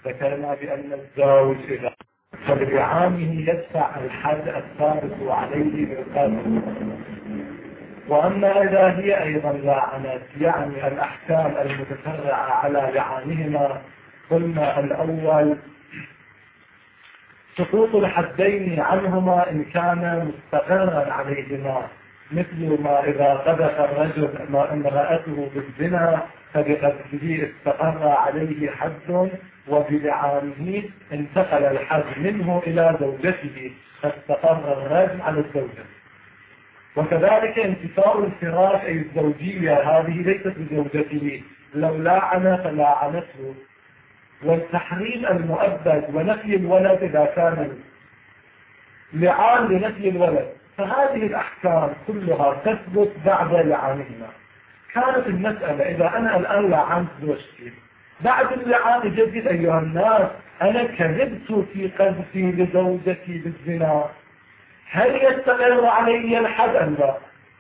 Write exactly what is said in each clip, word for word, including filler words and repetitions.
ذكرنا بأن الزوج إذا فبإعانه يدفع الحد الثابت عليه بالقدر. وأما إذا هي أيضا لعنت يعني الأحكام المتفرعة على لعانهما، قلنا الأول سقوط الحدين عنهما إن كان مستقرا عليهما، مثل ما إذا قذف الرجل امرأته بالزنا فبقذفه استقر عليه حد، وبلعانه انتقل الحد منه إلى زوجته فاستقر الرجم على الزوجة. وكذلك انتفاء الفراش أي الزوجية هذه ليست بزوجته، لو لاعن فلاعنته. والتحريم المؤبد ونفي الولد إذا كان لعان لنفي الولد، فهذه الأحكام كلها تثبت بعد لعانهما. كانت المسألة إذا أنا الآن لعنت زوجتي بعد اللعان جديد أيها الناس أنا كذبت في قذفي لزوجتي بالزنا، هل يستقر علي الحد أم لا؟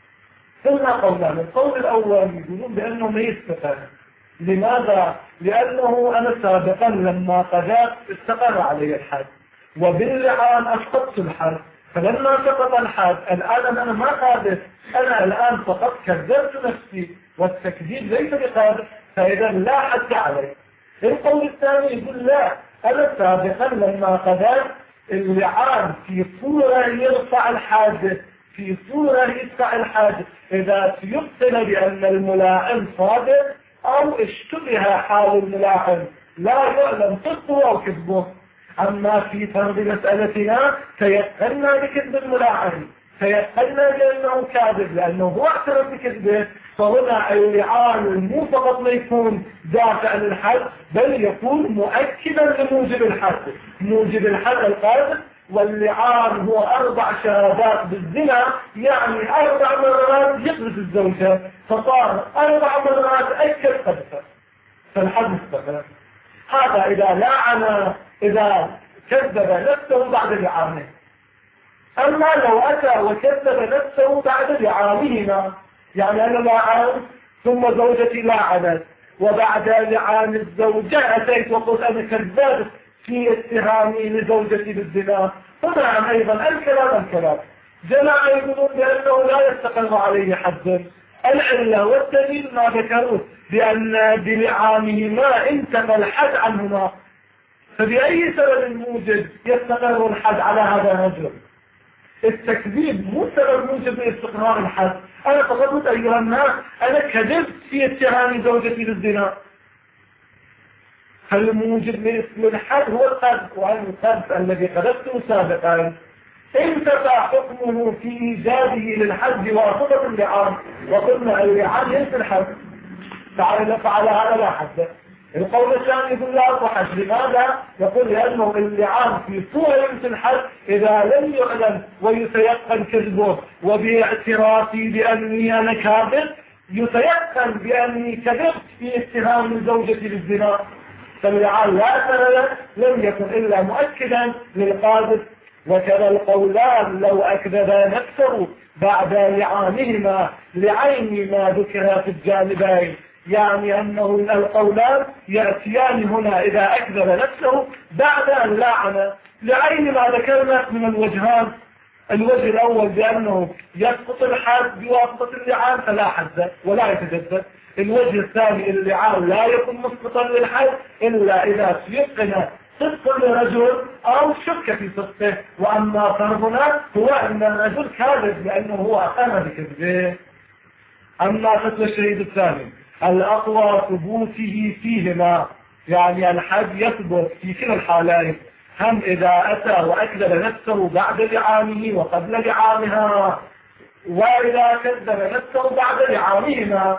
قلنا قولان. القول الأول يقولون بأنه ما يستقر. لماذا؟ لأنه أنا سابقا لما قذفت استقر علي الحد، وباللعان أسقطت الحد، فلما سقط الحد الآن أنا ما قاذف، أنا الآن فقط كذبت نفسي، والتكذيب ليس بقاذف، فإذا لا حد علي. القول الثاني يقول لا، أنا سابقا لما قذفت اللعان في صورة يرفع الحادث، في صورة يدفع الحادث، إذا يبطل بأن الملاعن صادق أو اشتبه حال الملاعن لا يعلم صدقه أو كذبه. أما في فرض مسألتنا تيقنا بكذب الملاعن، تيقنا بأنه كاذب لأنه هو اعترف بكذبه، فهنا اللعان مو فقط ما يكون دافع للحد بل يكون مؤكدا لموجب الحد. موجب الحد القاذف، واللعان هو أربع شهادات بالزنا، يعني أربع مرات يقذف الزوجة، فصار أربع مرات أكد قذفه، فالحد مستقر. هذا إذا لعن، إذا كذب نفسه بعد لعانه. أما لو أتى وكذب نفسه بعد لعانهما، يعني أنا لعن ثم زوجتي لعنت، وبعد لعان الزوجة أتيت وقلت أنا كذبت في اتهامي لزوجتي بالزنا، فنعم أيضا الكلام الكلام. جماعة يقولون بأنه لا يستقر عليه حد. العلة والدليل ما ذكروه بأن بلعانهما انتقل الحد عنهما، فبأي سبب موجب يستقر الحد على هذا الرجل؟ التكذيب مو سبب موجب لاستقرار الحد. أنا فقط أيها الناس أنا كذبت في اتهام زوجتي بالزنا، فالموجب للحد هو القذف، وأن القذف الذي قذفته سابقا انتفى حكمه في إيجاده للحد واسطة اللعان، وقلنا اللعان ينفي الحد، فعلى هذا لا حد. القول الثاني يقول لا أصحش. لماذا؟ يقول لأنه اللعان في صورة ينفي الحد إذا لم يعلم ويتيقن كذبه، وباعترافي بأني أنا كاذب يتيقن بأني كذبت في اتهام زوجتي بالزنا، فاللعان لا سبب لم يكن إلا مؤكدا للقاذف. وكذا القولان لو أكذب نفسه بعد لعانهما لعين ما ذكر في الجانبين، يعني أنه القولان يأتيان هنا إذا أكذب نفسه بعد أن لعن لعين ما ذكرنا من الوجهان. الوجه الأول بأنه يسقط الحد بواسطة اللعان فلا حد ولا يتجدد. الوجه الثاني اللعان لا يكون مسقطا للحد إلا إذا يقن صدق لرجل أو شك في صدقه. وأما فرضنا هو أن الرجل كاذب لأنه هو أقام بكذبه. أما فتوى الشهيد الثاني الأقوى ثبوته فيهما، يعني الحد يثبت في كلا الحالين، هم إذا أتى وأكذب نفسه بعد لعانه وقبل لعانها، وإذا كذب نفسه بعد لعانهما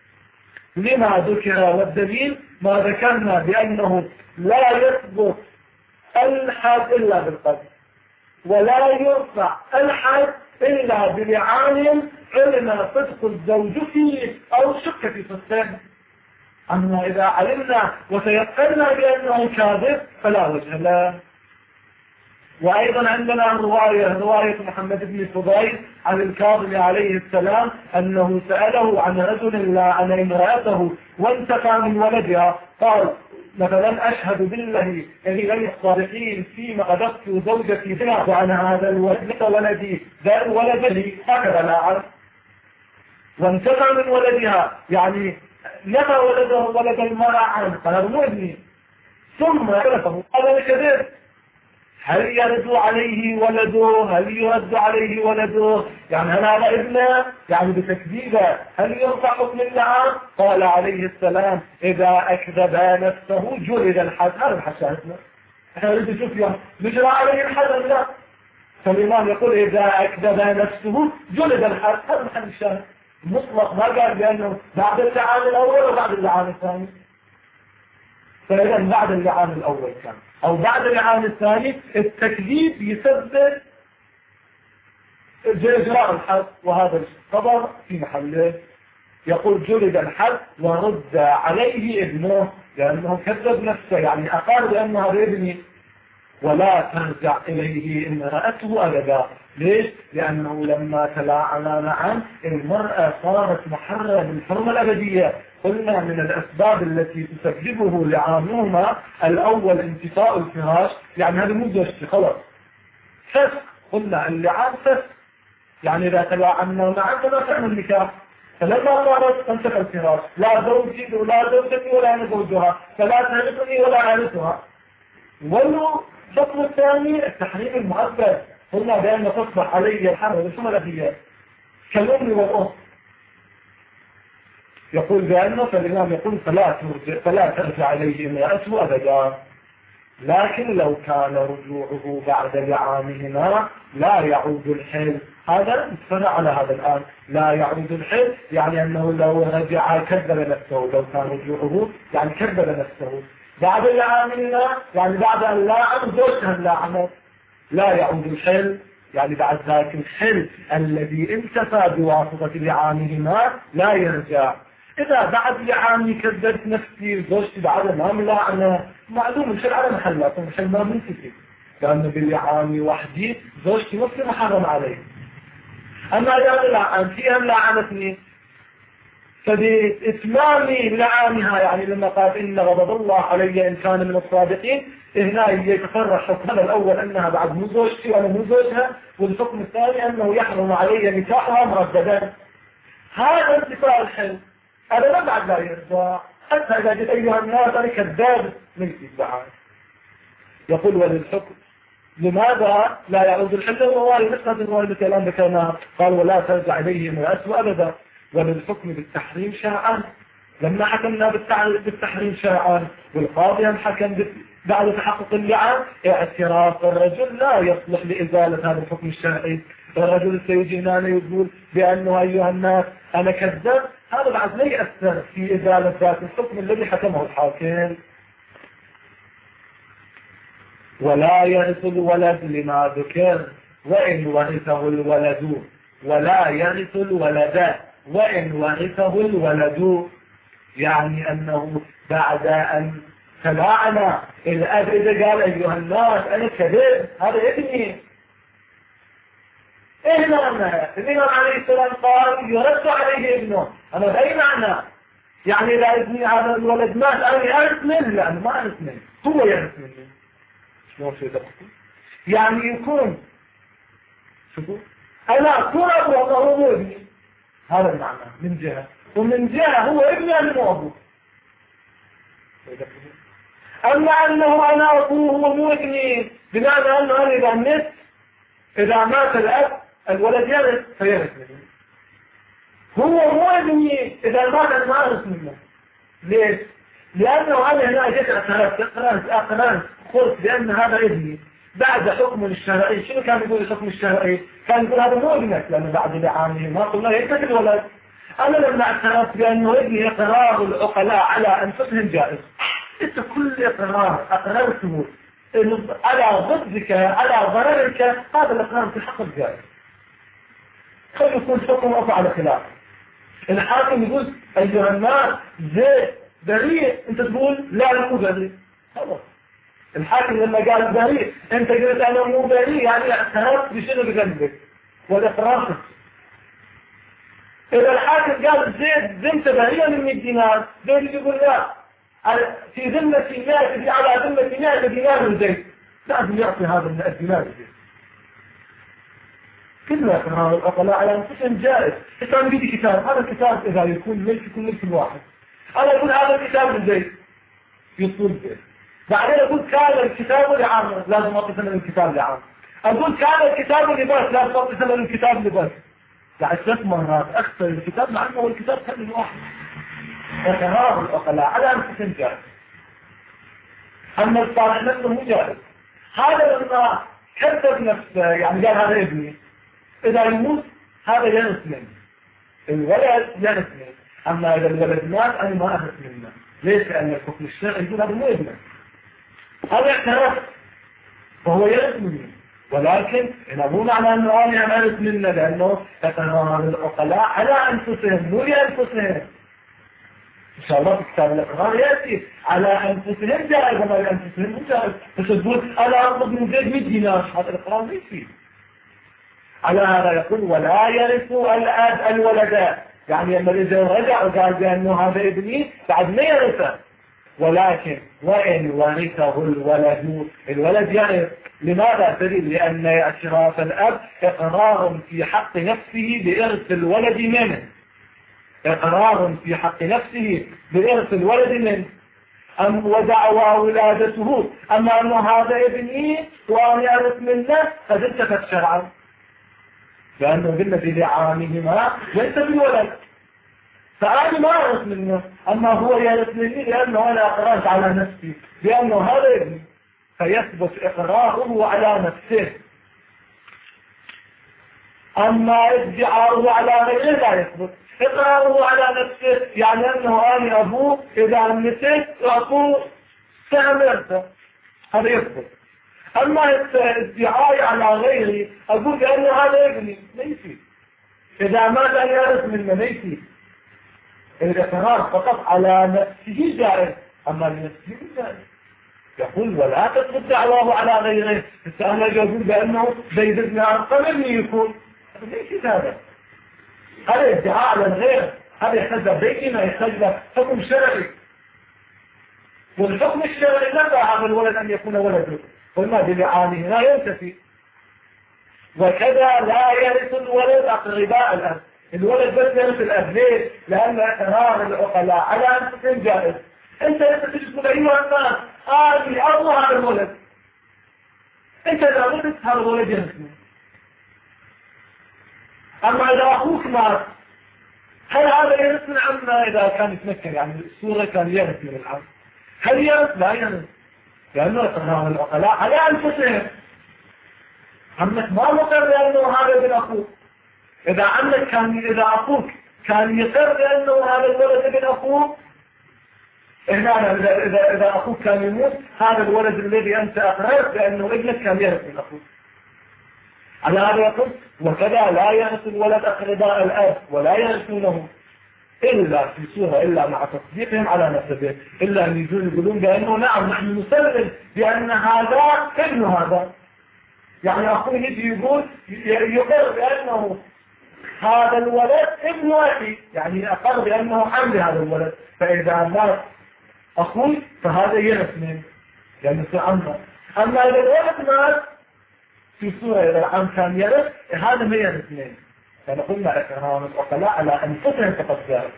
لما ذكر. والدليل ما ذكرنا بأنه لا يثبت الحد إلا بالقذف، ولا يرفع الحد إلا بلعان علم صدق الزوج فيه أو شك في صدقه. أما إذا علمنا وتيقنا بأنه كاذب فلا وجه له. وأيضا عندنا رواية رواية محمد بن فضيل عن الكاظم عليه السلام أنه سأله عن رجل لعن امرأته وانتقى من ولدها، قال مثلا أشهد بالله الذي لم الصالحين فيما أدخت زوجتي بها وعن هذا الولد ولدي ذا الولد لي هكذا لا أعرف وانتفع من ولدها يعني نفى ولده ولد المرأة عنه قال هذا مو ابني ثم عرفه هذا كذب هل يرد عليه ولده هل يرد عليه ولده يعني هل هذا ابنه يعني بتكذيبه هل يرفع حكم اللعان قال عليه السلام إذا أكذب نفسه جلد الحد هذا الحد شاهدنا احنا نريد نشوف يوم نجرى عليه الحد لا فالإمام يقول إذا أكذب نفسه جلد الحد هذا الحد الشاهد مطلق ما قال بأنه بعد اللعان الأول وبعد اللعان الثاني فإذا بعد اللعان الأول كان أو بعد اللعان الثاني التكذيب يسبب إجراء الحد وهذا الخبر في محله يقول جلد الحد ورد عليه ابنه لأنه كذب نفسه يعني أقال بأنه هذا ابني ولا ترجع إليه إن رأته أبدا ليش؟ لأنه لما تلاعنا معا المرأة صارت محررة بالحرمة الأبدية قلنا من الأسباب التي تسببه لعانهما الأول انتفاء الفراش يعني هذا مو زوجتي خلاص فسق قلنا اللعان فسق يعني إذا تلاعنا معا فلا تعمل نكاح فلما صارت انتفى الفراش لا زوجي ولا زوجتي ولا أنا زوجها فلا تهلكني ولا أعرفها ولو الشطر الثاني التحريم المؤبد قلنا بأن تصبح علي الحرب بالحرمة الأبدية كالأم والأم يقول بأنه فالإمام يقول فلا ترجع, فلا ترجع عليه امرأته أبدا لكن لو كان رجوعه بعد لعانهما لا يعود الحل هذا نتفرع على هذا الآن لا يعود الحل يعني أنه لو رجع كذب نفسه لو كان رجوعه يعني كذب نفسه بعد لعانهما يعني بعد أن لاعن زوجها لاعنه لا يعود الحل يعني بعد ذلك الحل الذي انتفى بواسطة لعانهما لا يرجع إذا بعد لعاني كذبت نفسي زوجتي بعد ما ملاعنة معلوم الحل على محلاته الحل ما منتفي لأنه باللعاني وحدي زوجتي نفسي محرم عليه أما إذا لعن فيها ملاعنتني فبإتمام لعانها يعني لما قال إن غضب الله علي إن كان من الصادقين هنا يتفرح حكم الأول أنها بعد مو زوجتي وأنا مو زوجها والحكم الثاني أنه يحرم علي نكاحها مرددا هذا انتفاء الحل هذا ما بعد لا يرجع حتى إذا جئت أيها الناس أنا كذاب ليس الدعاء يقول وللحكم لماذا لا يعود الحل والوالي مثل هذا الوالي الكلام ذكرناه قال ولا ترجع إليه من أسوأ أبدا وللحكم بالتحريم شاعا لما حكمنا بالتحريم شاعا والقاضي حكم بعد تحقق اللعان اعتراف الرجل لا يصلح لإزالة هذا الحكم الشرعي الرجل سيجينا يقول بأنه أيها الناس أنا كذب هذا بعد لا يأثر في إزالة ذات الحكم الذي حكمه الحاكم ولا يرث الولد لما ذكر وإن ورثه الولد ولا يرث الولد وإن ورثه الولد يعني أنه بعد أن تلاعنا الأب إذا قال أيها الناس أنا كذب هذا ابني إيه معنى الإمام عليه السلام قال يرد عليه ابنه أنا بأي معنى يعني لا ابني هذا الولد مات أنا أعرف منه لأنه ما أعرف منه هو يعرف منه شلون في ذلك يعني يكون شوفوا أنا أكون أبوه وهو مو ابني هذا المعنى من جهة ومن جهة هو ابني أنا مو أبوه أما أنه أنا أبوه ومو ابني بمعنى أنه أنا إذا مت إذا مات الأب الولد يرث فيرث منه هو مو ابني إذا مات أنا ما أرث منه ليش؟ لأنه أنا هنا جيت أقرأت أقرأت أقرأت قلت بأن هذا ابني بعد حكم الشرعي شنو كان يقول الحكم الشرعي؟ كان يقول هذا مو ابنك لأنه بعد لعانه ما قلنا يكتب الولد أنا لما اعترفت بأنه ابني إقرار العقلاء على أنفسهم جائز أنت كل إقرار أقررته على ضدك على ضررك هذا الإقرار في حق الجائز خلي يكون حكم أو على خلاف الحاكم يقول أيها الناس زيد بريء أنت تقول لا أنا مو بريء خلاص الحاكم لما قال بريء أنت قلت أنا مو بريء يعني اعترفت بشنو بذنبك والإقرار إذا الحاكم قال زيد بنت بريئة من مئة دينار زيد يقول لا في ذمة مائة على ذمة مائة دينار من زيت، لازم يعطي هذا من الدينار زيت. كلها إقرار العقلاء على أنفسهم جائز. كان بيدي كتاب، هذا الكتاب إذا يكون ملك يكون ملك الواحد. أنا أقول هذا الكتاب من زيت يطول به. بعدين أقول كان الكتاب لعامر، لازم أعطي ثمن الكتاب لعامر. أقول كان الكتاب لباس، لازم أعطي ثمن الكتاب لباس. يعني ثلاث مرات أخسر الكتاب مع أنه الكتاب كان الواحد. إقرار العقلاء على أنفسهم جائز. أما الصالح نفسه مو جائز. هذا لما كذب نفسه، يعني قال هذا ابني، إذا يموت هذا ينس منه، الولد ينس منه. أما إذا الولد مات أنا ما أنس منه. ليش؟ لأن الحكم الشرعي يقول هذا مو ابنه، هذا اعتراف وهو ينس منه. ولكن هنا مو معنى أنه أنا أنس منه، لأنه إقرار العقلاء على أنفسهم مو لأنفسهم. إن شاء الله في كتاب الإقرار يأتي على أنفسهم جائز وما لأنفسهم مو جائز. بس تقول أنا أطلب من زيد مئة دينار، هذا الإقرار ما يصير. على هذا يقول ولا يرث الأب الولدان، يعني لما إذا رجع وقال بأنه هذا ابني بعد ما يرثه. ولكن وإن ورثه الولد، الولد يرث. لماذا؟ دليل لأن اعتراف الأب إقرار في حق نفسه بإرث الولد منه، إقرار في حق نفسه بإرث الولد منه. أم ودعوى ولادته، أما أنه هذا ابني وأنا أرث منه قد انتفت شرعا، لأنه قلنا بلعانهما ليس بالولد، فأنا ما أرث منه. أما هو يرث مني لأنه أنا أقررت على نفسي بأنه هذا ابني، فيثبت إقراره على نفسه. أما ادعاؤه على غيره لا يثبت. إقراره على نفسه يعني أنه أنا أبوه، إذا نسيت أبوه سأمرته، هذا يثبت. أما ادعائي على غيري أقول بأنه هذا ابني ما يصير. إذا مات أن يرث منه ما يصير. الإقرار فقط على نفسه جائز، أما لنفسه جائز. يقول ولا تثبت دعواه على غيره. السؤال يقول بأنه زيد بن أرقم مني يكون، ليش هذا؟ هذا ادعاء على الغير، هذا يحتاج بيننا، يحتاج حكم شرعي، والحكم الشرعي لا على الولد أن يكون ولده، قلنا بلعانه لا ينتفي. وكذا لا يرث الولد أقرباء الأب، الولد بس يرث الأب. ليه؟ لأن إقرار العقلاء على أنفسهم جائز. أنت تقول أيها الناس آلي أبو هذا الولد، أنت إذا ولدت هذا الولد يرث منه. أما إذا أخوك مات هل هذا يرث من عمه إذا كان يتمكن؟ يعني الصورة كان يرث من العم، هل يرث؟ لا يرث، لأنه إقرار العقلاء على أنفسهم. عمك ما مقر لأنه هذا ابن أخوك. إذا عمك كان، إذا أخوك كان يقر لأنه هذا الولد ابن أخوك، هنا إذا, إذا, إذا أخوك كان يموت هذا الولد الذي أنت أقررت لأنه ابنك كان يرث من أخوك. على هذا يقول وكذا لا يرث الولد أقرباء الأب ولا يرثونه إلا في سورة، إلا مع تصديقهم على نفسه، إلا أن يجون يقولون بأنه نعم نحن نسلم بأن هذا ابن هذا. يعني أخوه يجي يقول يقر بأنه هذا الولد ابن أخي، يعني أقر بأنه حمل هذا الولد، فإذا مات أخوه فهذا يرث منه يعني في عمه. أما إذا الولد مات في سورة إذا العام كان يرث هذا ما يرث منه، فنقولنا إقرار العقلاء على أنفسهم فقط ذلك،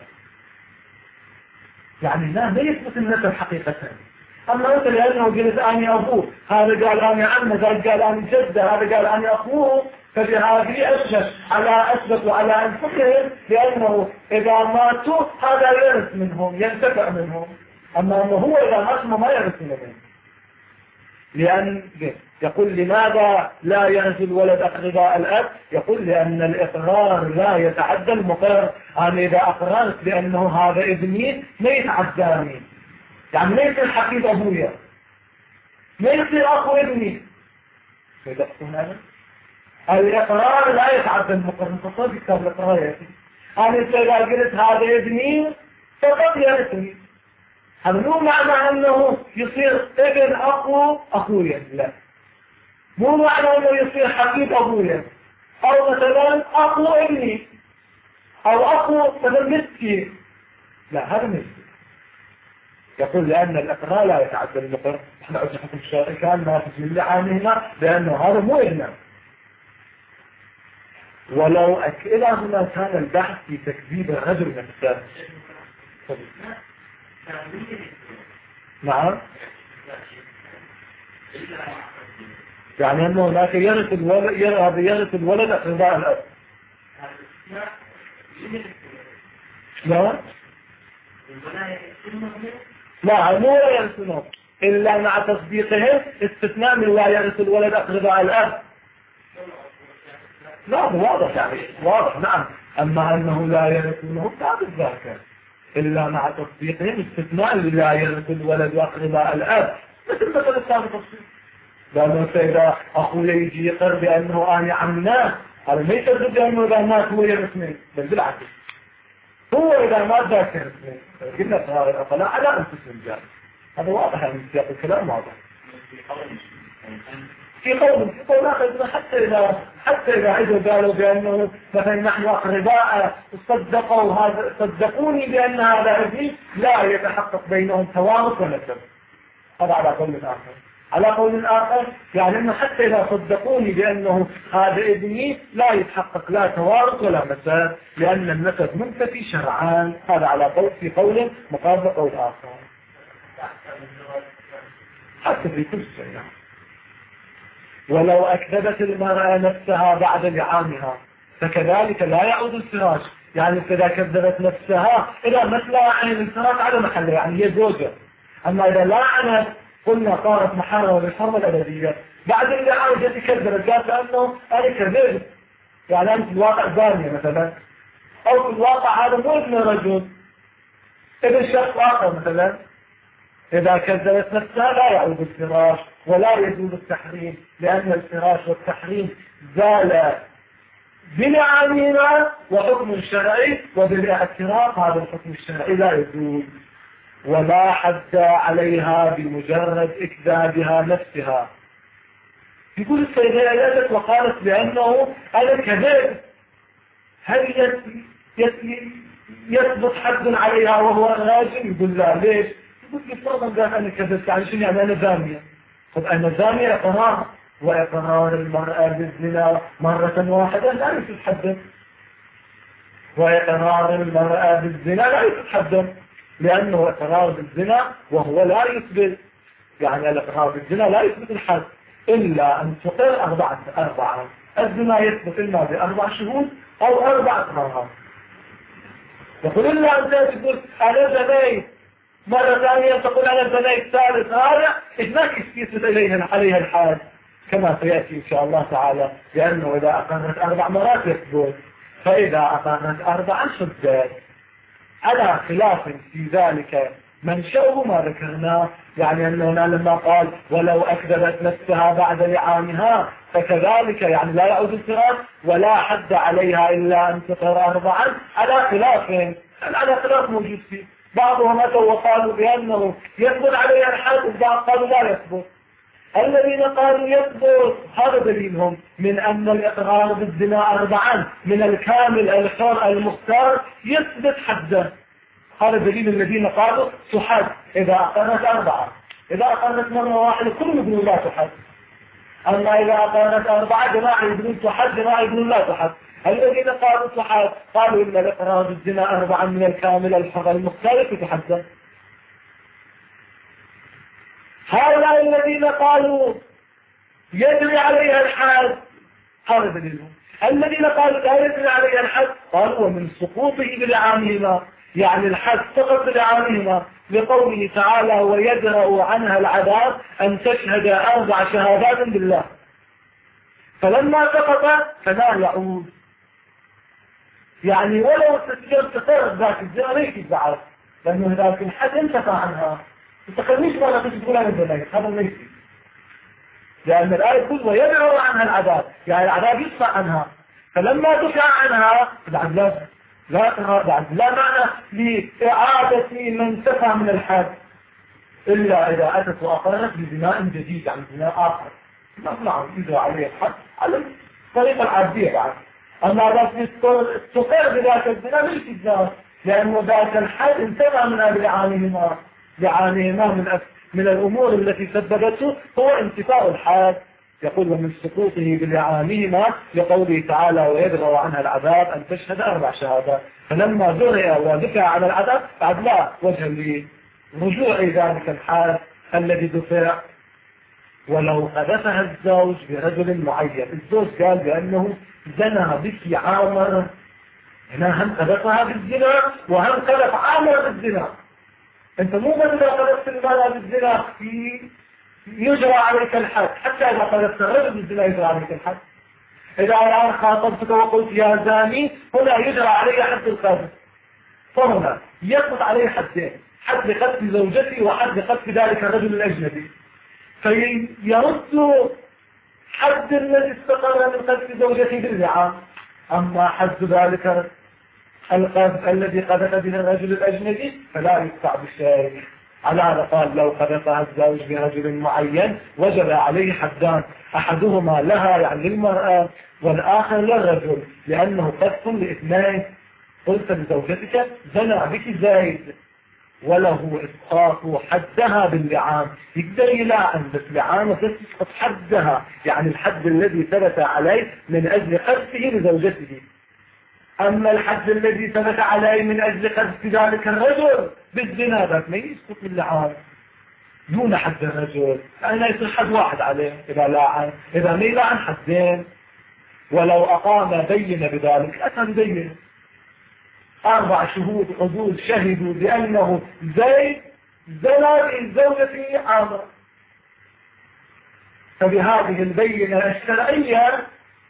يعني لا ما يثبت النسب حقيقة. أما أنت لأنه قلت أني أبوه، هذا قال أني عمه، هذا قال أني جده، هذا قال أني أخوه، فبهذه أثبت على أثبت على أنفسهم لأنه إذا ماتوا هذا يرث منهم ينتفع منهم. أما أنه هو إذا مات ما يرث منهم، لأن يقول لماذا لا يرث الولد أقرباء الأب؟ يقول لأن الإقرار لا يتعدى المقرر. أنا إذا أقررت بأنه هذا ابني ما يتعداني، يعني ما يصير حفيد أبويا، ما يصير أخو ابني. الإقرار لا يتعدى المقرر. انتصر كتاب الإقرار يأتي أنا إذا قلت هذا ابني فقط يرثني، هذا مو معنى أنه يصير ابن أخو أخويا، لا، مو معنى أنه يصير حفيد أبويا، أو مثلا أخو ابني، أو أخو مثلا مسكي، لا هذا مسكي. يقول لأن الإقرار لا يتعدى المقر. احنا عندنا حكم الشرعي كان نافذ من لعانهما لأنه هذا مو إلنا. ولو إذا هنا كان البحث في تكذيب الرجل نفسه. نعم. يعني أنه هناك يرث الولد يرث الولد أقرباء الأب. لا لا مو لا يرثونه إلا مع تصديقه استثناء من لا يرث الولد أقرباء الأب. لا واضح يعني واضح. نعم. أما أنه لا يرثونه ثابت ذاك إلا مع تصديقهم استثناء لا يرث الولد أقرباء الأب. مثل مثل الثابت تصديق. لأنه إذا أخوي يجي يقر بأنه أنا عمناه هذا ما يصدق بأنه إذا مات هو يرثني، بل بالعكس هو إذا مات ذاك يرثني. قلنا صغار الأطلاع على أنفسهم جاء. هذا واضح يعني سياق الكلام واضح. في قول في قول آخر حتى إذا حتى إذا إذا قالوا بأنه مثلا نحن أقرباء صدقوا هذا صدقوني بأن هذا ابني لا يتحقق بينهم توارث ونسب. هذا على قول آخر. على قول آخر يعني أنه حتى إذا صدقوني بأنه هذا ابني لا يتحقق لا توارث ولا نسب لأن النسب منتفي شرعان. هذا على قول في قول مقابل قول آخر. حتى في كل شيء. ولو أكذبت المرأة نفسها بعد لعانها فكذلك لا يعود الفراش. يعني إذا كذبت نفسها إذا مثل عن الفراش على محله يعني هي زوجة. أما إذا لعنت قلنا صارت محارمة بالحرمة الأبدية. بعد اللعان جت كذبت قالت أنه أنا كذبت يعني أنت في الواقع زانية مثلا، أو في الواقع هذا مو ابن رجل ابن شخص آخر مثلا. إذا كذبت نفسها لا يعود الفراش ولا يجوز التحريم لأن الفراش والتحريم زال بلعانهما وحكم الشرعي وبالاعتراف هذا الحكم الشرعي لا يجوز. ولا حد عليها بمجرد إكذابها نفسها. يقول السيدة أيادت وقالت بأنه أنا كذب هل يثبت حد عليها وهو راجل؟ يقول لا. ليش؟ يقول لي فرضا قال أنا كذبت يعني شنو يعني أنا زانية. طب أنا زانية إقرار، وإقرار المرأة بالزنا مرة واحدة لا يثبت حدا. وإقرار المرأة بالزنا لا يثبت حدا لأنه إقرار بالزنا وهو لا يثبت يعني الإقرار بالزنا لا يثبت الحد إلا أن تقر أربعة أربعة. الزنا يثبت إما بأربع شهود أو أربع إقرارات. يقول إلا أنت تقول أنا زنيت مرة ثانية تقول أنا زنيت ثالث رابع إذنك يثبت إليها عليها الحد كما سيأتي إن شاء الله تعالى. لأنه إذا أقرت أربع مرات يثبت فإذا أقرت أربعا شدت. على خلاف في ذلك منشأه ما ذكرناه يعني أنه لما قال ولو أكذبت نفسها بعد لعانها فكذلك يعني لا يعود الفراش ولا حد عليها إلا أن تقر أربعا. على خلاف على خلاف موجود فيه. بعضهم أتوا وقالوا بأنه يثبت عليها الحد وبعض قالوا لا يثبت. الذين قالوا يثبت هذا دليلهم من أن الإقرار بالزنا أربعا من الكامل الحر المختار يثبت حدا. هذا دليل الذين قالوا تحد إذا أقرت أربعة. إذا أقرت مرة واحدة كل يقولون لا تحد. أما إذا أقرت أربعة جماعة يقولون تحد جماعة يقولون لا تحد. الذين قالوا تحد قالوا إن الإقرار بالزنا أربعا من الكامل الحر المختار تحدد. هؤلاء الذين قالوا يجري عليها الحد هذا دليلهم. الذين قالوا لا يجري عليها الحد قالوا ومن سقوطه بلعانهما يعني الحد سقط بلعانهما لقوله تعالى ويدرأ عنها العذاب أن تشهد أربع شهادات بالله. فلما سقط فلا يعود يعني ولو تسجل تقرب ذاك الزنا ليش يزعل لأنه ذاك الحد انتفى عنها. تتخليش ما لا تقول عن الزنايق هذا ليس لأن الآية تقول ويدعو عنها العذاب يعني العذاب يدفع عنها. فلما دفع عنها بعد لا لا بعد لا معنى لإعادة من تفى من الحد إلا إذا أتت وأقرت ببناء جديد عن بناء آخر نطلع إذا عليه الحد على الطريقة العادية بعد. أما ذاك تقر بذاك الزنا ليس الزنا لأنه ذاك الحد انتفى من أبلعانهما لعانهما من من الأمور التي سببته هو انتفاء الحاد. يقول ومن سقوطه بلعانهما لقوله تعالى ويدرأ عنها العذاب أن تشهد أربع شهادات. فلما درئ ودفع عن العذاب بعد لا وجه لرجوع ذلك الحاد الذي دفع. ولو حدثها الزوج برجل معين، الزوج قال بأنه زنى بك عامر، هنا هم قذفها بالزنا وهم قذف عامر بالزنا. انت مو بس اذا قذفت المرأة بالزنا يجرى عليك الحد، حتى اذا قذفت الرجل بالزنا يجرى عليك الحد. اذا الان خاطبتك وقلت يا زاني هنا يجرى علي حد القذف، فهنا يسقط عليه حدين، حد لقذف زوجتي وحد لقذف ذلك الرجل الاجنبي. فيرد حد الذي استقر من قذف زوجتي باللعان. اما حد ذلك القذف الذي قذف به الرجل الأجنبي فلا يدفع بشيء. على هذا قال لو قذفها الزوج برجل معين وجب عليه حدان، أحدهما لها يعني للمرأة والآخر للرجل، لأنه قذف لاثنين. قلت لزوجتك زنى بك زايد وله إسقاط حدها باللعان، يقدر يلعن بس لعانه تسقط حدها، يعني الحد الذي ثبت عليه من أجل قذفه لزوجته. أما الحد الذي ثبت عليه من أجل قذف ذلك الرجل بالزنا ذاك ما يسقط باللعان دون حد الرجل، أنا يصير حد واحد عليه إذا لاعن، إذا ما يلاعن حدين. ولو أقام بين بذلك أتى بين أربع شهود عدول شهدوا بأنه زيد زنى بزوجته عامر، فبهذه البينة الشرعية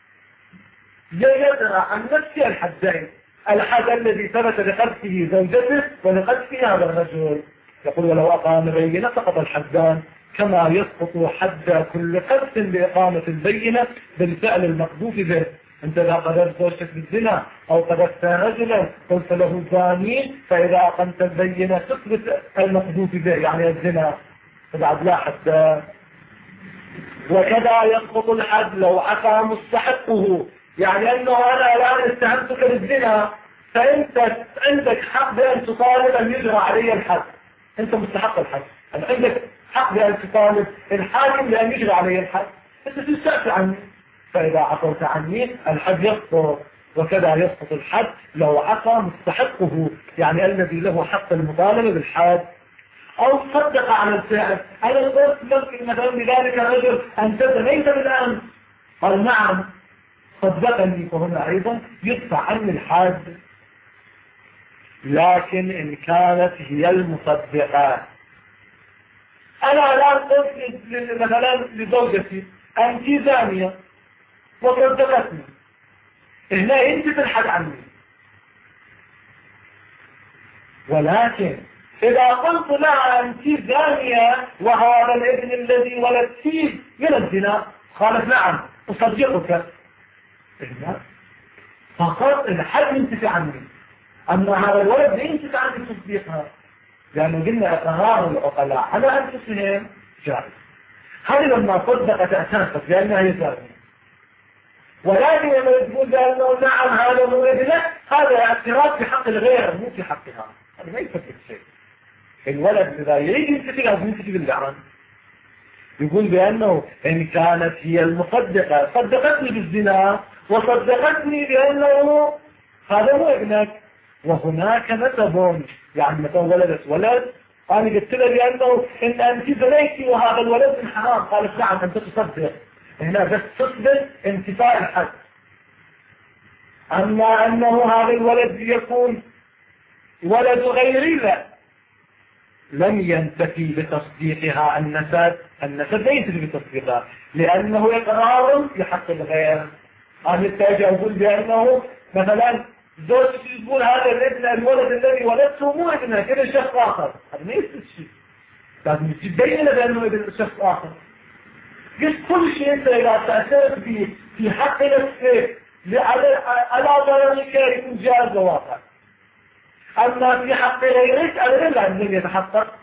يدرى عن نفسه الحدين، الحد الذي ثبت لقذفه زوجته ولقذفه هذا الرجل. يقول ولو أقام بينة سقط الحدان، كما يسقط حد كل قذف بإقامة البينة بالفعل المقذوف به. انت اذا قذفت زوجتك بالزنا او قذفت رجلا قلت له زاني، فاذا اقمت البينة تثبت المقذوف به يعني الزنا فبعد لا حد. وكذا يسقط الحد لو عفا مستحقه، يعني انه انا الان اتهمتك بالزنا فانت عندك حق بان تطالب ان يجرى علي الحد، انت مستحق الحد، أنا عندك حق بان تطالب الحاكم بان يجرى علي الحد، انت تستعفي عني، فاذا عفوت عني الحد يسقط. وكذا يسقط الحد لو عفا مستحقه، يعني الذي له حق المطالبه بالحد. او صدق على الفعل، انا قلت لك مثلا لذلك الرجل انت زنيت بالامس، قال نعم صدقني، فهنا ايضا يدفع عني الحد. لكن ان كانت هي المصدقة، انا الان قلت مثلا لزوجتي انت زانية وصدقتني، هنا انت تلحق عني. ولكن اذا قلت لها انت زانية وهذا الابن الذي ولدتيه من الزنا، قالت نعم اصدقك، فقط الحد ينتفع عني، اما هذا الولد لا ينتفع عني تصديقها، لانه قلنا اقرار العقلاء على انفسهم جائز. هذه لما صدقت اساسا لانها هي زانية، ولكن لما تقول بانه نعم هذا هو ابنه، هذا اعتراف في حق الغير مو في حقها، هذا ما يفكر شيء. الولد اذا يريد ينتفع لازم ينتفع باللعن. يقول بانه ان كانت هي المصدقة صدقتني بالزنا وصدقتني بانه هذا هو ابنك، وهناك نسب، يعني مثلا ولدت ولد انا قلت له بانه ان انت زنيتي وهذا الولد من حرام، قالت نعم انت تصدق، هنا بس تثبت انتفاء الحد. اما انه هذا الولد يكون ولد غيري لا، لم ينتفي بتصديقها النسب، النسب لا ينتفي بتصديقها لانه اقرار في حق الغير. انا التاجي اقول بانه مثلا زوجتي تقول هذا الابن الولد الذي ولدته مو ابنها كده شخص اخر، هذا ما يثبت شيء، لازم تبين بانه ابن شخص اخر. قلت كل شيء انت اذا تاثرت به في حق نفسك على ضررك يكون جائز وواقع، اما في حق غيرك ابدا لازم يتحقق.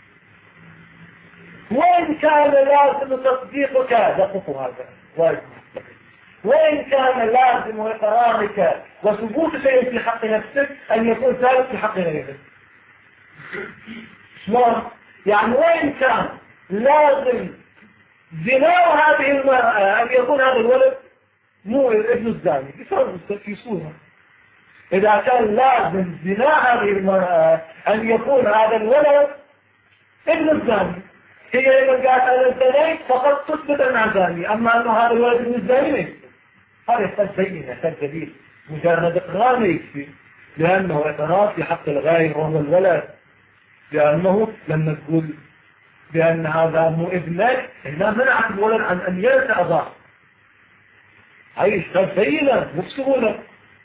وان كان لازم تصديقك دقق هذا واجب، وإن كان لازم إقرارك وثبوت شيء في حق نفسك أن يكون ثابت في حق غيرك. شلون؟ يعني وين كان لازم زنا هذه المرأة أن يكون هذا الولد مو ابن الزاني في صورة. إذا كان لازم زنا هذه المرأة أن يكون هذا الولد ابن الزاني، هي إذا قالت أنا الزاني فقط تثبت أنها زاني، أما أنه هذا الولد ابن الزاني ما يكفي. هذا يحتاج بينة، يحتاج دليل. مجرد إقرار ما يكفي، لأنه اعتراف في حق الغير وهو الولد. لأنه لما تقول بأن هذا مو ابنك هنا منعت الولد عن أن يرث أباه. هاي يحتاج بينة مو بسهولة.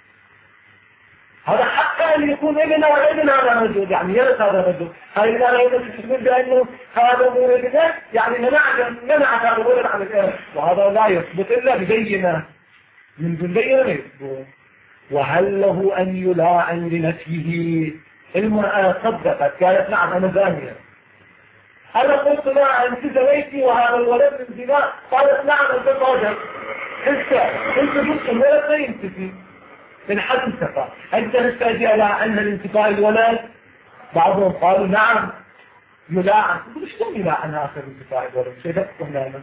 هذا حق أن يكون ابن أو ابن هذا الرجل، يعني يرث هذا الرجل. هاي لا رأينا تقول بأنه هذا مو ابنك، يعني منعت منعت هذا الولد عن الإرث، وهذا لا يثبت إلا ببينة. من دون بينة ما يثبت. وهل له أن يلاعن لنفسه؟ المرأة صدقت قالت نعم أنا زانية. أنا قلت لا أنت زويتي وهذا الولد من زنا، قالت نعم أنت راجل. أنت أنت قلت الولد لا ينتفي من حد انتفى، أنت نستأجي على أنها الانتفاء الولد. بعضهم قالوا نعم يلاعن. تقول شلون يلاعن آخر انتفاء الولد؟ شيء تفهم لنا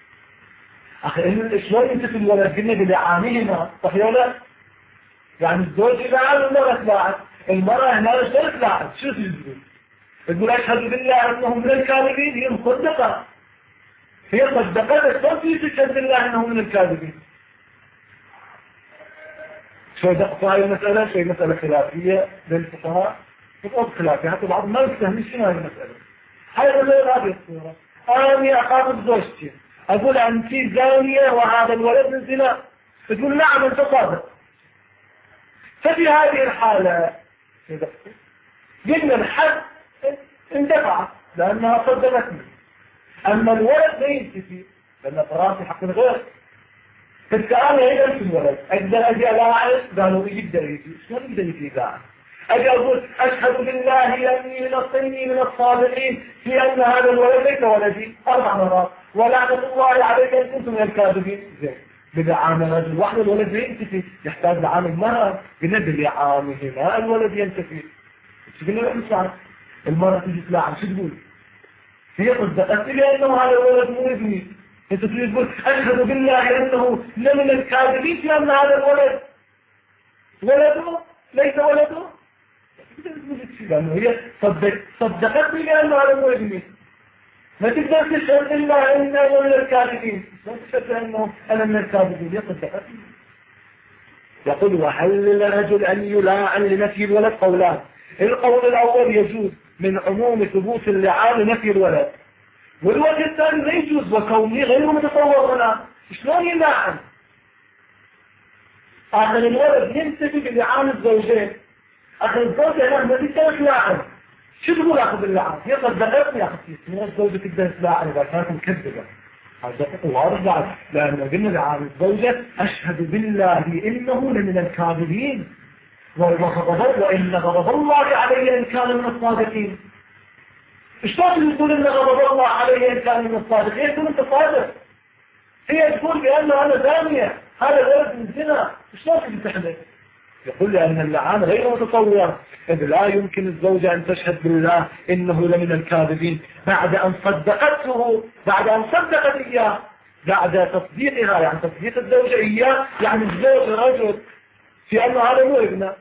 أخي شلون ينتفي الولد؟ قلنا بلعانهما صحيح ولا؟ يعني الزوج يلاعن والمرأة تلاعن. المرأة هنا لا تلاعن. شو تقول؟ تقول أشهد بالله أنهم من الكاذبين. هي مصدقة، هي صدقت بس ما تشهد بالله أنهم من الكاذبين. شو دقت هاي المسألة؟ شيء مسألة خلافية بين الفقهاء، تقول خلافية حتى بعض ما يفهم شنو هاي المسألة. هاي غير هذه الصورة. أنا أخاطب زوجتي أقول أنت زانية وهذا الولد من زنا، تقول نعم أنت صادق. ففي هذه الحالة قلنا الحد اندفع لأنها صدقتني. أما الولد لا ينتفي لأن فراسي حق الغير. فالسؤال هي أنت الولد أقدر أجي ألاعب؟ قالوا يقدر يجي. شلون يقدر يجي لاعب؟ أجي أقول أشهد بالله أني من الصيني من الصالحين في أن هذا الولد ليس ولدي أربع مرات، ولعنة الله عليك أن كنتم من الكاذبين. زين بدعام الرجل واحد الولد لا ينتفي، يحتاج دعام المرأة. قلنا بدعامهما الولد ينتفي. شو قلنا الإنسان؟ المرأة تجي تلاعب شو تقول؟ هي صدقت لي أنه هذا الولد مو ابني. أنت تقول أشهد بالله أنه لمن الكاذبين في أن هذا الولد ولده ليس ولده. لأنه هي صدق صدقت لي أنه هذا مو ابني. ما تقدر تشهد بالله أنه من الكاذبين، ما تشهد أنه أنا من الكاذبين. هي صدقت لي. يقول وهل للرجل أن يلاعن لنفي الولد؟ قولان. القول الأول يجوز من عموم ثبوت اللعان لنفي الولد، والوجه الثاني لا يجوز وكونه غير متصور هنا. شلون يلاعن؟ آخر الولد ينتفي بلعان الزوجين. آخر الزوجة هنا ما تقدر تلاعن. شو تقول أخذ اللعان؟ هي صدقتني يا أخي من الزوجة تقدر تلاعن إذا كانت مكذبة. هذا واضح بعد، لأنه قلنا لعان الزوجة أشهد بالله إنه لمن الكاذبين وإن غضب الله عليه إن كان من الصادقين. شلون تقول إن غضب الله عليه إن كان من الصادقين؟ تقول أنت صادق. هي تقول بأنه أنا زانية، هذا الولد من زنا. شلون تحدث؟ يقول لأن اللعان غير متصور، إذ لا يمكن الزوجة أن تشهد بالله إنه لمن الكاذبين بعد أن صدقته، بعد أن صدقت إياه، بعد تصديقها، يعني تصديق الزوجة إياه، يعني الزوج رجل في أنه هذا مو ابنه.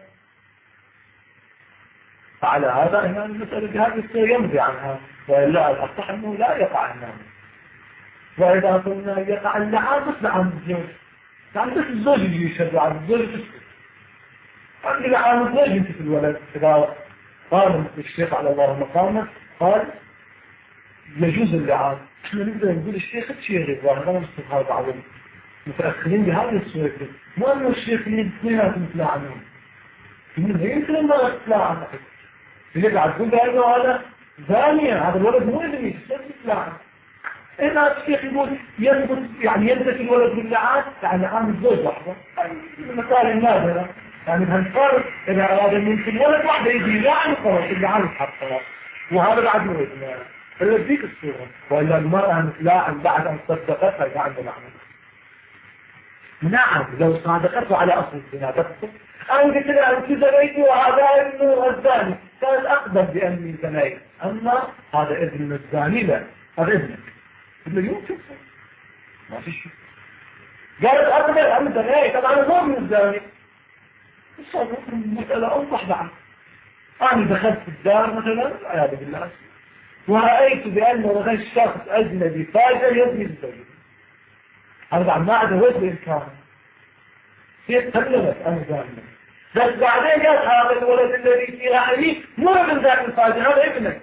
فعلى هذا هنا المسألة بهذه الصورة يمضي عنها، وإلا الأصح أنه لا يقع النعم. وإذا قلنا يقع اللعان بس لعان الزوج، يعني بس الزوج اللي يشهد عن الزوج تسكت. قال لي لعان الزوج انت في الولد. إذا قال الشيخ على الله مقامه قال يجوز اللعان، احنا نقدر نقول الشيخ الشيخ ظاهر أنا مستفاد بعض متأخرين بهذه الصورة، مو أنه الشيخ اللي اثنيناتهم تلاعنون. من يمكن أن لا تلاعن أحد يقعد تقول بأنه هذا زانية، هذا الولد مو ابني، كيف تلاعن؟ هنا الشيخ يقول يثبت يعني ينتفي الولد باللعان، يعني عام الزوج لحظة المثال النادرة، يعني بهالفرق إذا أراد أن يمكن ولد واحدة يجي يلاعن خلاص اللعان يتحقق، وهذا بعد مو ابنه. إلا ذيك الصورة، وإلا المرأة متلاعن بعد أن صدقتها إذا عنده لعنة. نعم لو صادقته على أصل الزنا بس أنا قلت لها أنت زنيتي وهذا ابنه الزاني، قالت أقبل بأني زنيت، أما هذا ابن الزاني لا، هذا ابنك. ابن يمكن ما في شيء. قالت أقبل أني زنيت، طبعا أنا مو من الزاني. الصوت مسألة أوضح بعد. أنا دخلت في الدار مثلا عياذ بالله ورأيت بأنه مثلا شخص أجنبي فاجر يزني بالزوجة. هذا بعد ما عاد وجه الإمكان. هي تكلمت أنا زاني. بس بعدين قال هذا الولد الذي في رأيي مو من ذاك الفاجر، هذا ابنك.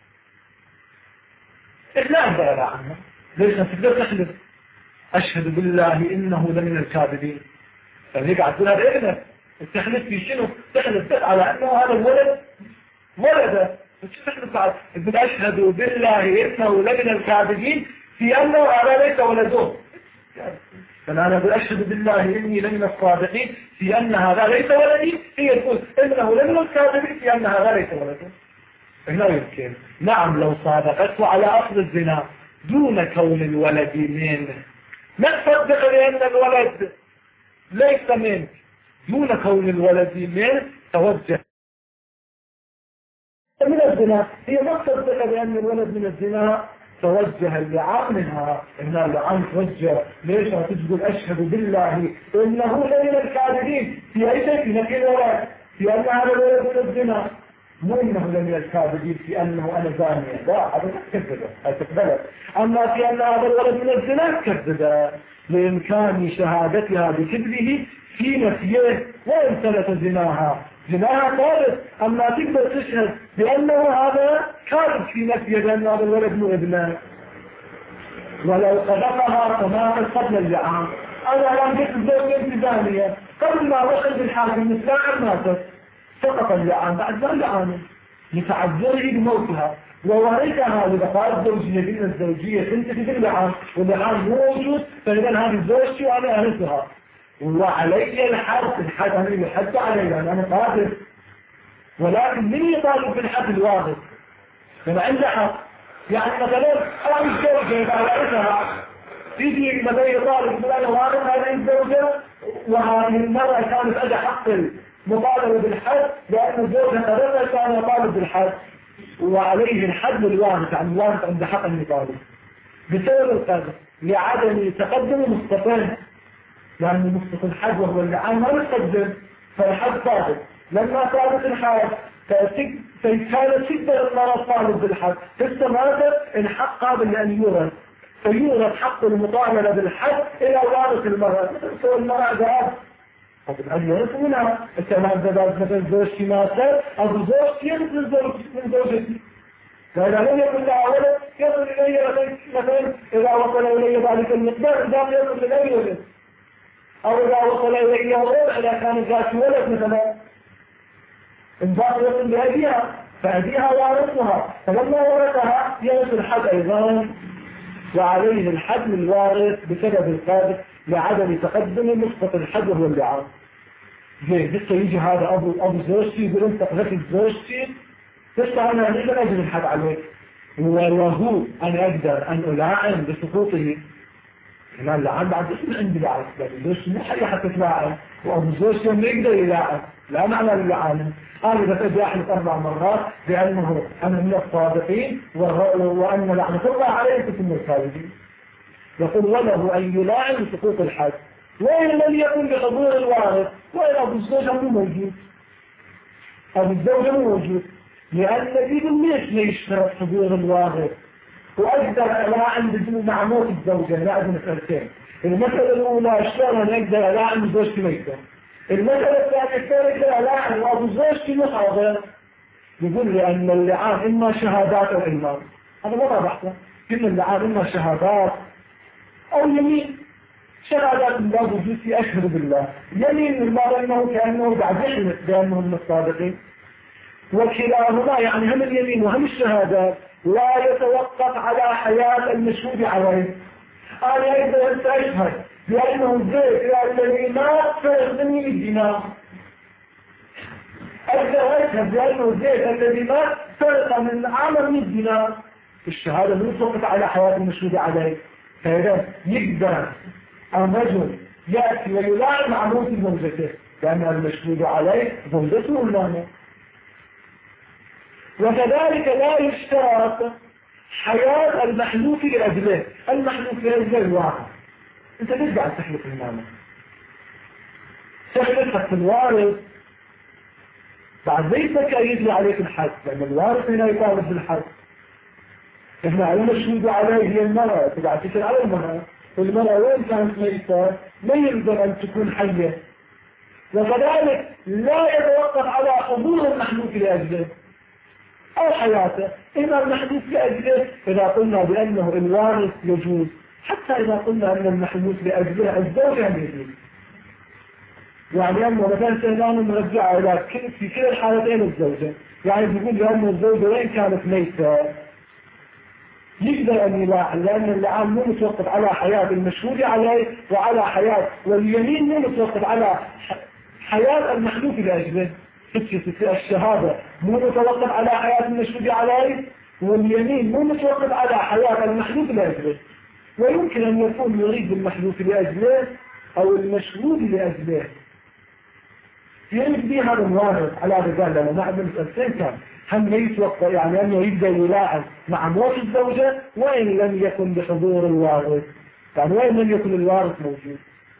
لا أنبغي عنه. ليش تقدر تحلف؟ أشهد بالله إنه لمن الكاذبين. فهيك قاعد تقول هذا ابنك. تحلف في شنو؟ تحلف على أنه هذا الولد ولده. شو تحلف على؟ تقول أشهد بالله إنه لمن الكاذبين في أنه هذا ليس ولده. فأنا أقول أشهد بالله إني لمن الصادقين في أن هذا ليس ولدي. هي تقول إنه لمن الكاذبين في أن هذا ليس ولده. لا يمكن. نعم لو صادقته على أصل الزنا دون كون الولد منه، ما تصدق لأن الولد ليس منك، دون كون الولد منه توجه من الزنا. هي ما تصدق بأن الولد من الزنا توجه اللعان منها. إن اللعان توجه ليش؟ تقول أشهد بالله إنه لمن الكاذبين في أي شيء؟ في نفي الولد، في أن هذا الولد من الزنا، مو إنه لمن الكاذبين في أنه أنا زانية. لا هذا كذبه، هذا تقبله. أما في أن هذا الولد من الزنا كذبه لإمكان شهادتها بكذبه في نفيه وإن ثبت زناها. زناها ثابت، أما تقدر تشهد بأنه هذا كاذب في نفيه بأن هذا الولد مو ابنه. ولو قدمها تماما قبل اللعان. أنا لم قلت الزوجة أنت زانية قبل ما وصل بالحاكم الساعة ماتت، سقط اللعان بعد ذا اللعان لتعذره بموتها وورثها لبقاء الزوجية. بين الزوجية تنتهي باللعان واللعان موجود، فإذا هذه زوجتي وأنا أرثها وعلي الحد. الحد أنا يحد علي لأن أنا قادر، ولكن من يطالب بالحد الواضح؟ من عنده حق. يعني مثلا أنا الزوجة إذا أرثها تيجي مثلا يطالب بأنه وارث هذه الزوجة، وهذه المرأة كانت أدى حق مطالبة بالحد لأن زوجها قررها كان يطالب بالحد وعليه الحد الوارث. عن الوارث عند حق المطالب بسبب القدر لعدم تقدم مستقل، لأن مستقل الحد وهو اللعان ما يقدم، فالحد ثابت. لما ثابت الحد فكانت شدة المرأة طالب بالحد فاستمرت الحق قابل لأن يورث، فيورث حق المطالبة بالحد إلى وارث المرأة. سوى المرأة ذهب طب أن يرث منها. الكلام ذا مثل زوجتي ماتت أو زوجتي يرث من زوجتي. فإذا لم يكن لها ولد يصل إلي مثلا إذا وصل إلي ذلك المقدار إذا يصل إلي ولد، أو إذا وصل إلي غير إذا كان ذات ولد مثلا إن ذات يصل بأبيها فأبيها وارثها، فلما ورثها يرث الحد أيضا وعليه الحد الوارث بسبب القادر لعدم تقدم مسقط الحد وهو اللعان. زي لسه يجي هذا أبو أبو زوجتي يقول أنت قتلت زوجتي، لسه أنا أقدر أجد الحد عليك وله أن أقدر أن ألاعن بسقوطه. هنا اللعان بعد اسم عندي بعد زوجتي مو حاجة حتى تلاعن، وأبو زوجتي ما يقدر يلاعن، لا معنى اللعان. أنا بس أجي أحلف أربع مرات بأنه أنا من الصادقين وأن لعنة الله عليه تتم الكاذبين. يقول وله أن يلاعن بسقوط الحد وإن لم يكن بحضور الوارث، وإن أبو الزوجة مو موجود، أبو الزوجة مو موجود، لأن دي ليش لا يشترط حضور الوارث. وأقدر ألاعن بدون مع موت الزوجة. لا أدنى مسألتين. المسألة الأولى شلون أنا أقدر ألاعن زوجتي ميتة. المسألة الثانية أقدر ألاعن وأبو زوجتي محاضر. يقول لي أن اللعان إما شهادات أو إيمان. هذا ما بحثه. إن اللعان إما شهادات أو يمين. شهادات الله وجودتي أشهد بالله، يمين الله أنه كأنه بعد يحلف بأنه من الصادقين. وكلاهما يعني هم اليمين وهم الشهادات لا يتوقف على حياة المشهود عليه. أنا أيضا أنت أشهد بأنه زيد إلى الذي مات فيخدمني الدماء. أيضا أشهد بأنه زيد الذي مات سرق من عمل من الدماء. الشهادة لا تتوقف على حياة المشهود عليه. فإذا يقدر الرجل يأتي ويلاعن مع موت زوجته لأن المشهود عليه زوجته ولا وكذلك لا يشترط حياة المحلوف لأجله. المحلوف لأجله واحد، انت ليش قاعد تحلف المعنى؟ تحلف حتى الوارث بعد ليس يجري عليك الحد، لأن الوارث هنا يطالب بالحد. احنا على مشهود عليه هي المرأة، تبع تسأل على المرأة، المرأة وين كانت ميتة ما يلزم أن تكون حية. وكذلك لا يتوقف على حضور المحلوف لأجله أو حياته، إما المحلوف لأجله إذا قلنا بأنه الوارث يجوز، حتى إذا قلنا أن المحلوف لأجله الزوجة يجوز. يعني أنه مثلا سيدان نرجع إلى في كل الحالتين الزوجة، يعني بيقول لأن الزوجة وين كانت ميتة يقدر أن يلاعن، لأن اللعان مو متوقف على حياة المشهود عليه وعلى حياة، واليمين مو متوقف على حياة المحلوف لأجله. في الشهادة مو متوقف على حياة المشهود عليه، واليمين مو متوقف على حياة المحلوف لأجله. ويمكن أن يكون يريد المحلوف لأجله أو المشهود لأجله. يريد به هذا الوارث على رجال لما نعمل السنة كان هم يتوقع، يعني أنه يبدأ يلاعب مع موت الزوجة وإن لم يكن بحضور الوارث، يعني وإن لم يكن الوارث موجود.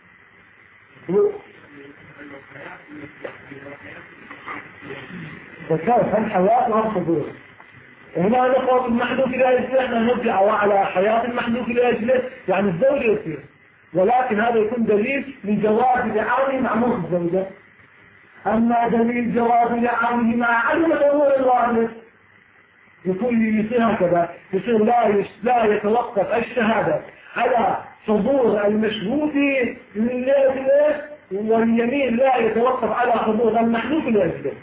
فكيف هم حياة وهم حضور. هنا نقول المحلوف لأجله احنا نرجع على حياة المحلوف لأجله، يعني الزوجة يصير، ولكن هذا يكون دليل لجواز لعانه مع موت الزوجة. أما دليل جواز لعانه مع عدم حضور الوارث يكون يصير هكذا، يصير لا لا يتوقف الشهادة على حضور المشهود لأجله، واليمين لا يتوقف على حضور المحلوف لأجله.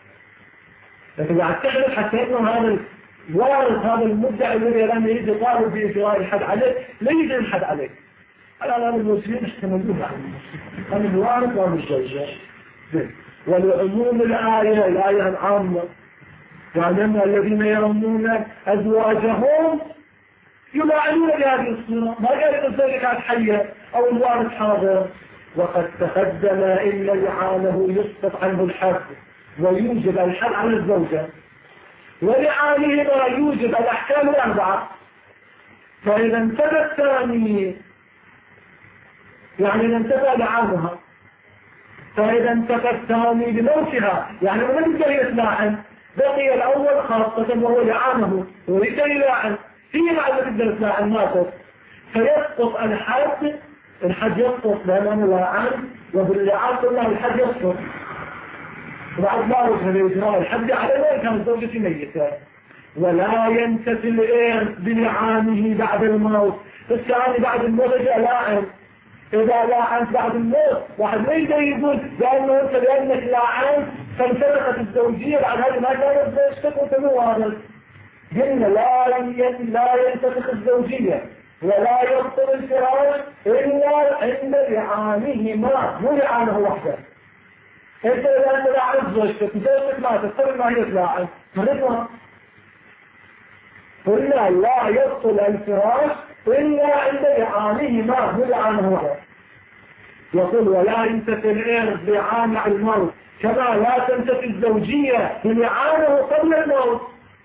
لكن بعد تحدث حتى أنه هذا الوارث هذا المدعي الذي لم يريد يطالب بإجراء الحد عليه لا يجري الحد عليه. على هذا المسلمين احتملوه عن الوارث وعن الزوجة. ولعموم الآية الآية العامة، يعني أن الذين يرمون أزواجهم يلاعنون بهذه الصورة، ما قال الزوجة كانت حية أو الوارث حاضر. وقد تقدم إن لعانه يسقط عنه الحد ويوجب الحد على الزوجة، ولعانهما يوجب الأحكام الأربعة. فإذا انتبه الثاني يعني إذا انتبه لعانها، فإذا انتبه الثاني بموتها يعني من يقدر يتلاعن، بقي الأول خاصة وهو لعانه ويقدر يلاعن فيه مع الذي يقدر يتلاعن ماتت، فيسقط الحد. الحد يسقط لأنه لاعن، وباللعان قلنا الحد يسقط وبعد ما وجه الإجراء الحد على وين كان الزوجة ميتة. ولا ينتفي الإرث بلعانه بعد الموت. الثاني بعد الموت جاء لاعن، إذا لاعنت بعد الموت واحد ما يقدر يقول لأنه أنت لأنك لاعنت فانفتحت الزوجية بعد هذه ما كانت زوجتك وأنت مو وارث. قلنا لا لا ينتفخ الزوجية ولا يبطل الفراش إلا عند لعانهما، مو لعانه وحده. انت اذا انت لاعن زوجتك زوجتك ماتت قبل ما هي تلاعن مرضها، قلنا لا يبطل الفراش إلا عند لعانهما، مو لعانه وحده. يقول ولا ينتفي الإرث لعان الموت كما لا تنتفي الزوجية لعانه قبل الموت.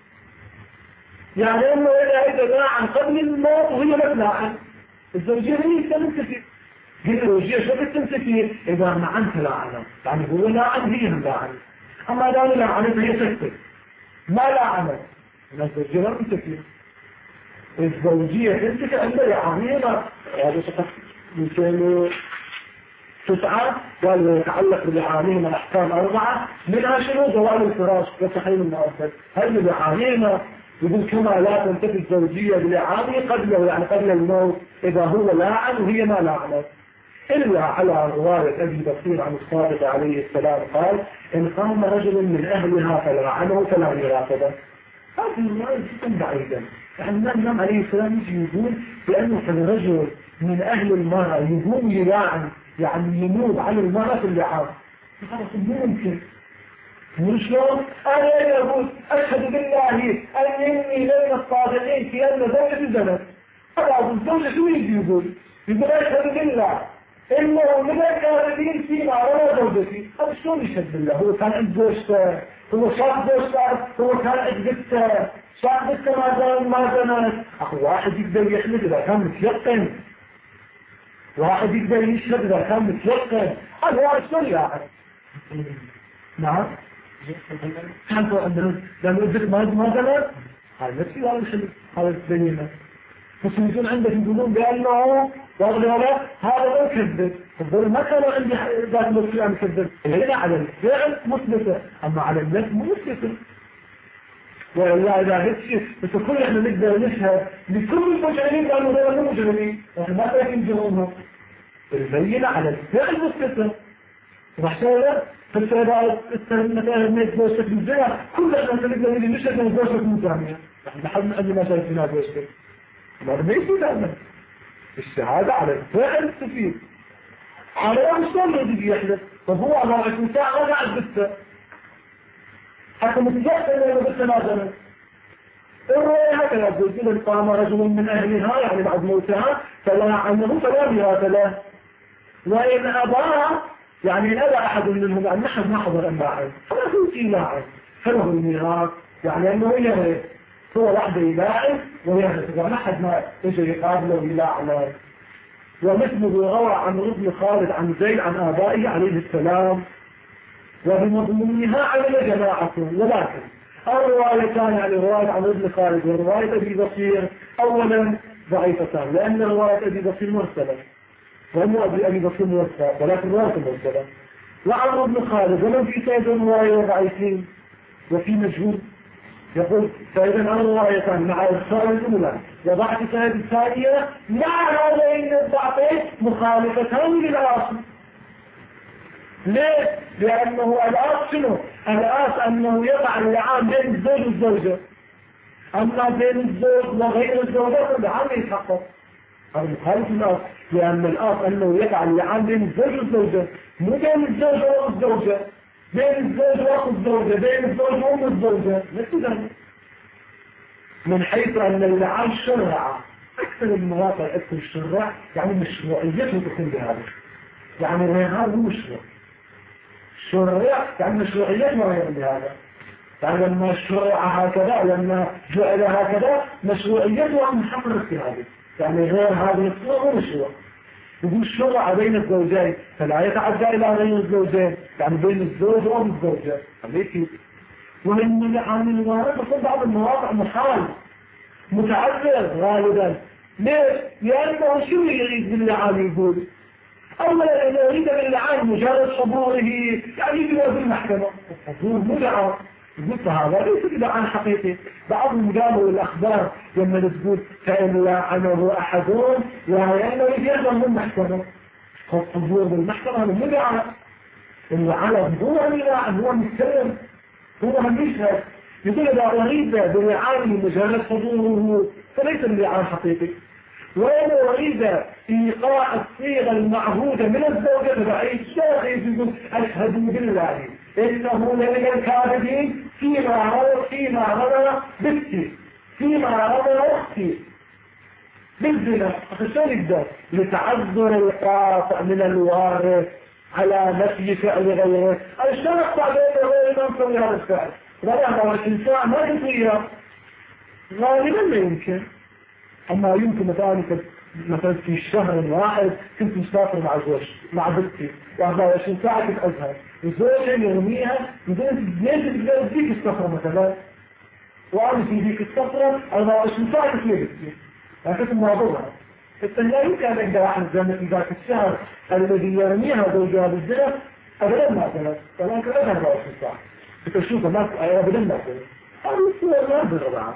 يعني انه اذا اذا لاعن قبل الموت وهي لا تلاعن الزوجية هي تنتفي. قلنا الزوجية شو بتنتفي؟ اذا ما انت لاعنه، يعني هو لاعن هي لاعن، اما اذا لاعنت هي تكتب ما لاعنت الزوجية لا تنتفي. الزوجية تنتفي عند لعانهما. هذا فقط مثال تسعة قال يتعلق بلعانهما الأحكام أربعة، منها شنو؟ زوال الفراش وتحريم المؤثر. هل لعانهما يقول كما لا تنتفي الزوجية بلعانه قبله، يعني قبل الموت إذا هو لاعن وهي ما لاعنت، إلا على رواية أبي بكير عن الصادق عليه السلام قال إن قام رجل من أهلها فلعنه فلا يراقبه. هذه الرواية جدا بعيدا. يعني النبي عليه السلام يجي يقول بأنه الرجل من أهل المرأة يقوم يلاعن، يعني يموت على المرأة في اللعان. خلاص مو ممكن. وشلون؟ أنا يقول أشهد بالله أني لين الصادقين في أن زوجتي زنت. طبعا الزوجة شو يجي يقول؟ يقول أشهد بالله إنه من الكاذبين فيما ولا زوجتي. هذا شلون يشهد بالله؟ هو كان عند زوجته هو شاف دوشتر، هو كان عجبته، شاف بنته ما زال ما زالت. أخو واحد يقدر يحلف إذا كان متيقن، واحد يقدر يشهد إذا كان متيقن، هذا هو الشيء يعني. نعم. كانوا عندنا لما قلت ما ما زالت، هذا نفسي هذا الشيء هذا تبينه. بس يكون عندك يقولون بأنه واضح ولا هذا مو كذب. الظل ما كانوا عندي ذات الوصية عن كذب. هنا على الفعل مثبتة، أما على النفس مو مثبتة. وإلا إذا هيك بس كل إحنا نقدر نشهد لكل المجرمين قالوا هذول مو مجرمين، إحنا ما فاهمين جرمهم. البينة على الفعل مثبتة. وحشاية فالسيدات مثلا نيت بوشك بالزنا كل إحنا نقدر نشهد من بوشك مجرمين. إحنا حد عندي ما شايف فينا بوشك. مرميت ولا الشهادة على الفعل تفيد على يوم الصلاة يجي يحدث. طب هو على عشرين ساعة رجع البتة حتى متجاهل إلى البتة نازلت. الرؤية هكذا يقول إذا قام رجل من أهلها يعني بعد موتها فلا عنه فلا بها فلا، وإن أباها يعني أبى أحد منهم يعني نحن ما حضر اللاعب فلا توتي لاعب فله الميراث، يعني أنه يهرب هو وحده يلاعب ويهرب ما حد ما يجي يقابله ويلاعب. ومثل روى عن ابن خالد عن زيد عن آبائه عليه السلام وبمضمونها على جماعة، ولكن الروايتان يعني رواية عن ابن خالد ورواية أبي بصير أولا ضعيفتان لأن رواية أبي بصير مرسلة وأمه أبي أبي بصير مرسلة ولكن رواية مرسلة. وعن ابن خالد ومن في سيد رواية ضعيفين وفي مجهول يقول فإذا الروايتان مع الرسالة الأولى وضعت سيد الثانية مع هذين الضعفين مخالفتان للأصل. ليه؟ لأنه الأصل شنو؟ الأصل أنه يقع اللعان بين الزوج والزوجة، أما بين الزوج وغير الزوجة فاللعان يتحقق. هذا مخالف الأصل لأن الأصل أنه يقع اللعان بين الزوج والزوجة مو بين الزوج والزوجة، بين الزوج وأخو الزوجة، بين الزوج وأم الزوجة، نفس ذلك. من حيث أن اللعان شرع أكثر المواقع أكثر الشرع يعني مشروعيته تكون بهذا، يعني الرهان مو مشروع شرع يعني مشروعيته ما هي بهذا، يعني لما شرع هكذا لما جعل هكذا مشروعيته محمد في هذا، يعني غير هذا الصورة مو مشروع. يقول شرع بين الزوجين فلا يتعدى إلى غير الزوجين، يعني بين الزوج وأم الزوجة ليش؟ ومن عن الوارد يكون بعض المواقع محال متعذر غالبا. ليش؟ لأنه شو يريد باللعان يقول؟ أولا إذا يريد باللعان مجرد حضوره يعني يجب في المحكمة الحضور مدعى قلت هذا ليس لعان حقيقي. بعضهم قالوا الأخبار لما تقول فإن لعنه أحدهم يعني يجب من المحكمة الحضور بالمحكمة هذا مدعى. اللعان هو اللعان هو مستلم هو من يشهد يقول إذا أريد باللعان مجرد حضوره فليس اللعان حقيقي. وإن أريد إيقاع الصيغة المعهودة من الزوجة فبعيد الشيخ يقول أشهد بالله إنه لمن الكاذبين فيما روى فيما روى بنتي فيما روى أختي بالزنا. فشان يقدر لتعذر القاطع من الوارث على نفي فعل غيره الشرط بعدين غير ما نسوي هذا الفعل غير ما الإنسان ما يسويها غالبا لا يمكن. أما يمكن مثلا مثلا في شهر واحد كنت مسافر مع زوج مع بنتي وأربعة وعشرين ساعة كنت أزهر الزوجة يرميها يقول ليش تقدر تديك السفرة مثلا وأنا في ذيك السفرة أربعة وعشرين ساعة كنت لقيتني لكن الموضوع لا يمكن أن أقدر أحد الزمن في ذاك الشهر الذي يرميها زوجها بالزنا أبدا ما أزهر ولكن أزهر أربعة وعشرين ساعة بتشوفها ما أبدا ما أزهر هذا الصور ما أزهر بعض.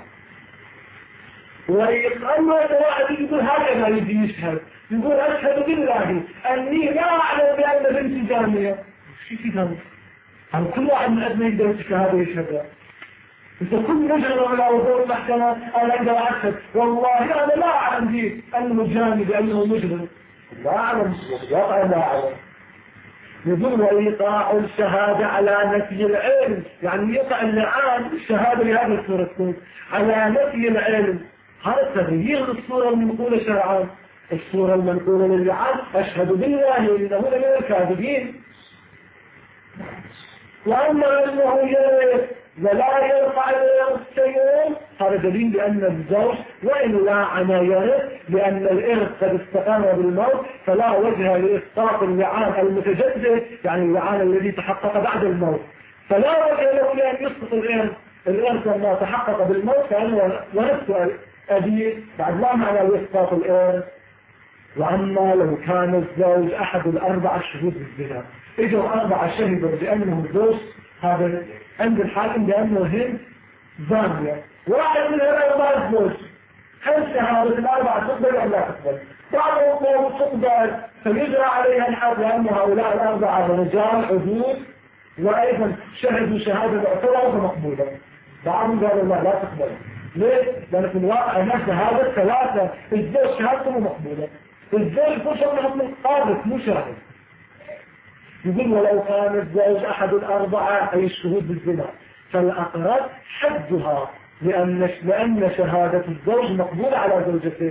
ويقال واحد يقول هكذا يجي يشهد يقول أشهد بالله أني لا أعلم بأن بنتي جامية. شو في ذلك؟ عن كل واحد من أبناء يقدر هذا يشهد. إذا كل مجرم على وضوء المحكمة أنا أقدر أشهد والله أنا لا أعلم به أنه جامي بأنه مجرم لا أعلم واقع لا أعلم. يقول وإيقاع الشهادة على نفي العلم يعني يقع اللعان الشهادة لهذا الصورة على نفي العلم. هذا تغيير الصورة المنقولة شرعا. الصورة المنقولة للعان أشهد بالله إنه لمن الكاذبين وأما أنه يرث ولا يرفع الإرث شيء، هذا دليل بأن الزوج وإن لاعن يرث، لأن الإرث قد استقام بالموت، فلا وجه لإسقاط اللعان المتجدد، يعني اللعان الذي تحقق بعد الموت، فلا وجه له لأن يسقط الإرث الإرث لما تحقق بالموت، فأنه ونفس أبيه بعد لا معنى لإسقاط الإرث. وأما لو كان الزوج أحد الأربعة شهود بالزنا، إجوا أربعة شهدوا بأنه الزوج هذا عند الحاكم بأنه هم زانية، واحد من الأربعة الزوج، هل شهادة الأربعة تقبل أم لا تقبل؟ بعضهم تقبل فيجرى عليها الحد، لأن هؤلاء الأربعة رجال عدود وأيضا شهدوا شهادة معتبرة مقبولة. بعضهم قالوا لا لا تقبل. ليه؟ لأن في الواقع أن شهادة ثلاثة الزوج شهادته مقبولة، الزوج فرصة من القاضي مو شاهد. يقول ولو كان الزوج أحد الأربعة أي الشهود بالزنا فالأقرب حدها، لأن لأن شهادة الزوج مقبولة على زوجته.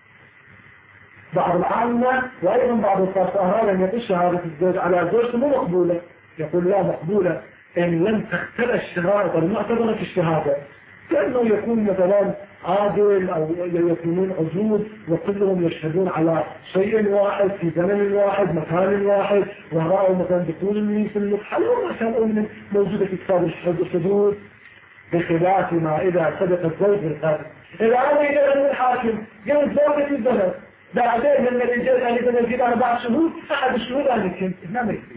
بعض العامة وأيضا بعض الفقهاء لم يقل شهادة الزوج على زوجته مو مقبولة، يقول لا مقبولة إن لم تختل الشرائط المعتبرة في الشهادة، كأنه يكون مثلا عادل أو يكونون عجوز وكلهم يشهدون على شيء واحد في زمن واحد مكان واحد، ورأوا مثلا دخول من في المحل وما شاءوا من موجودة في كتاب الحدود، بخلاف ما إذا صدق الزوج بالقتل. إذا أنا إذا من الحاكم قال زوجة البلد بعدين لما الرجال أن إذا نجيب أربع شهود أحد الشهود أنا كنت ما يكفي.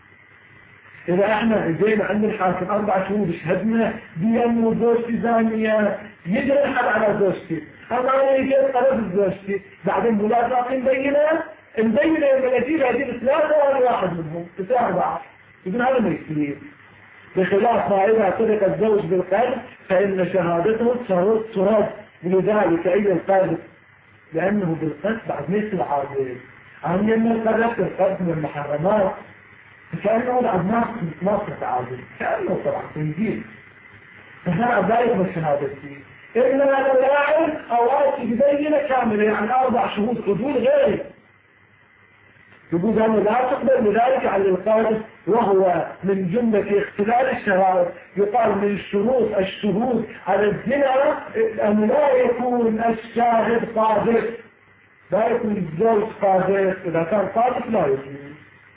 إذا إحنا جينا عند الحاكم أربع شهود شهدنا بأنه زوجتي زانية، يجري الحد على زوجتي، أما أنا يجي طلب زوجتي، بعدين ملاقات مبينة مبينة من أجيب هذه الثلاثة وأنا واحد منهم تسعة أربعة، يقول هذا ما يصير. بخلاف ما إذا صدق الزوج بالقلب فإن شهادته ترد، ولذلك أي القلب لأنه بالقلب بعد مثل عادل، عن أن القلب بالقلب من المحرمات، كأنه الأبناء مصر تعادل، كأنه طبعا تنجيل، فهنا ذلك من شهادتي إلا لو لاعب أوقات يبين كاملة، يعني أربع شهود حدود غير يقول أنه لا تقبل بذلك على القائد، وهو من جملة اختلال الشهادة. يقال من شروط الشهود على الزنا أن لا يكون الشاهد صادق، لا يكون الزوج صادق، إذا كان صادق لا يكون،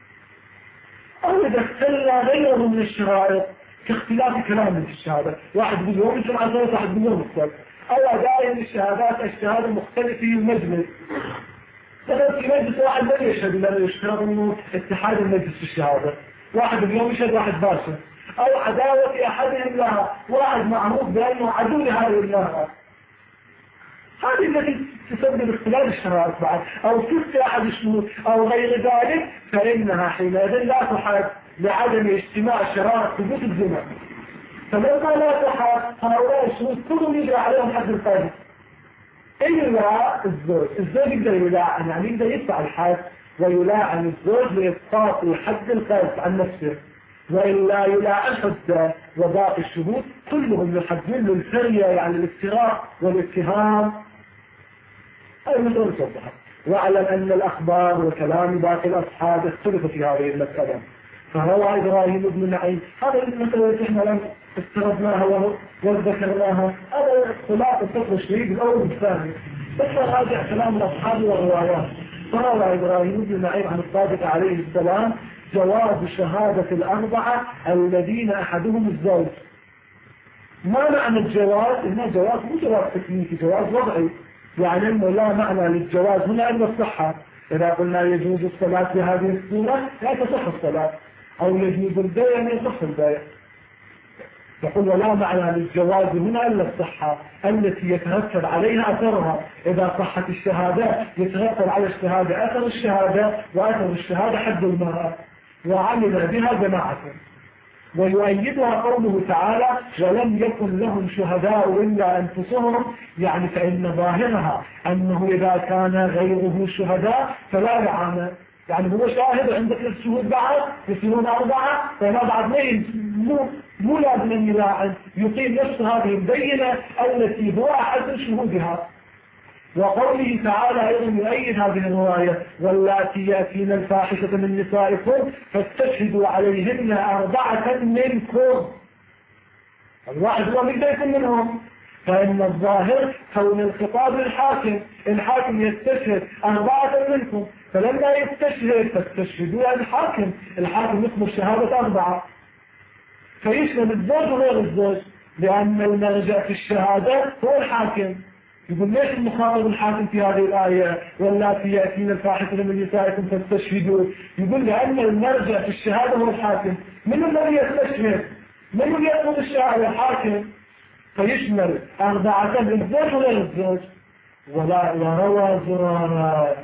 أو إذا اختلى غيره من الشرائط كاختلاف كلام في الشهادة، واحد باليوم الجمعة زوج واحد باليوم السبت، أو أداء الشهادات الشهادة مختلفة في المجلس، مثلا في مجلس واحد لا يشهد إلا يشترط منه اتحاد المجلس في الشهادة، واحد اليوم يشهد واحد باشا، أو عداوة أحدهم لها، واحد معروف بأنه عدو لهذه المرأة، هذه التي تسبب اختلاف الشرائط بعد، أو كفت أحد الشهود أو غير ذلك، فإنها حينئذ لا تحد لعدم اجتماع الشرائط في بيت الزنا. فلما لا تحد هؤلاء الشهود كلهم يجرى عليهم حد القاضي إلا الزوج. الزوج يقدر يلاعن، يعني يقدر يدفع الحد ويلاعن الزوج لإسقاط الحد القاذف عن نفسه، وإلا يلاعن حده، وباقي الشهود كلهم يحدون للفرية يعني الافتراء والاتهام. هذه مسألة توضحت. واعلم أن الأخبار وكلام باقي الأصحاب اختلفوا في هذه المسألة. فروى إبراهيم بن نعيم، هذا المسألة التي احنا لم استردناها وذكرناها، هذا اختلاف الفقه الشديد الأول والثاني، بس راجع كلام الأصحاب والروايات. فروى إبراهيم بن نعيم عن الصادق عليه السلام جواز شهادة الأربعة الذين أحدهم الزوج. ما معنى الجواز؟ إنه جواز مو جواز تكنيكي، جواز وضعي، يعني أنه لا معنى للجواز هنا إلا الصحة. إذا قلنا يجوز الصلاة بهذه الصورة لا تصح الصلاة، أو يجوز البيع لا يصح البيع. يقول ولا معنى للجواز هنا إلا الصحة التي يترتب عليها أثرها. إذا صحت الشهادة يترتب على الشهادة أثر الشهادة، وأثر الشهادة حد المرأة، وعمل بها جماعة. ويؤيدها قوله تعالى ولم يكن لهم شهداء إلا أنفسهم، يعني فإن ظاهرها أنه إذا كان غيره شهداء فلا يعانى، يعني هو شاهد عندك الشهود بعد يصيرون أربعة، فما بعد مين مو, مو لازم أن يلاعن، يقيم نفس هذه البينة التي هو أحد شهودها. وقوله تعالى أيضا يؤيد هذه الرواية واللاتي يأتين الفاحشة من نسائكم فاستشهدوا عليهن أربعة منكم. الواحد هو من يكون منهم، فإن الظاهر كون الخطاب للحاكم، الحاكم يستشهد أربعة منكم، فلما يستشهد فاستشهدوا الحاكم، الحاكم يقبل شهادة أربعة، فيشمل الزوج وغير الزوج، لأن المرجع في الشهادة هو الحاكم. يقول ليش المخاطب الحاكم في هذه الآية واللاتي يأتين الفاحشة من نسائكم فاستشهدوا؟ يقول لأن المرجع في الشهادة هو الحاكم. من الذي يستشهد؟ من الذي يطلب الشهادة؟ الحاكم، فيشمل أربعة الزوج وغير الزوج. ولا وروى زرارة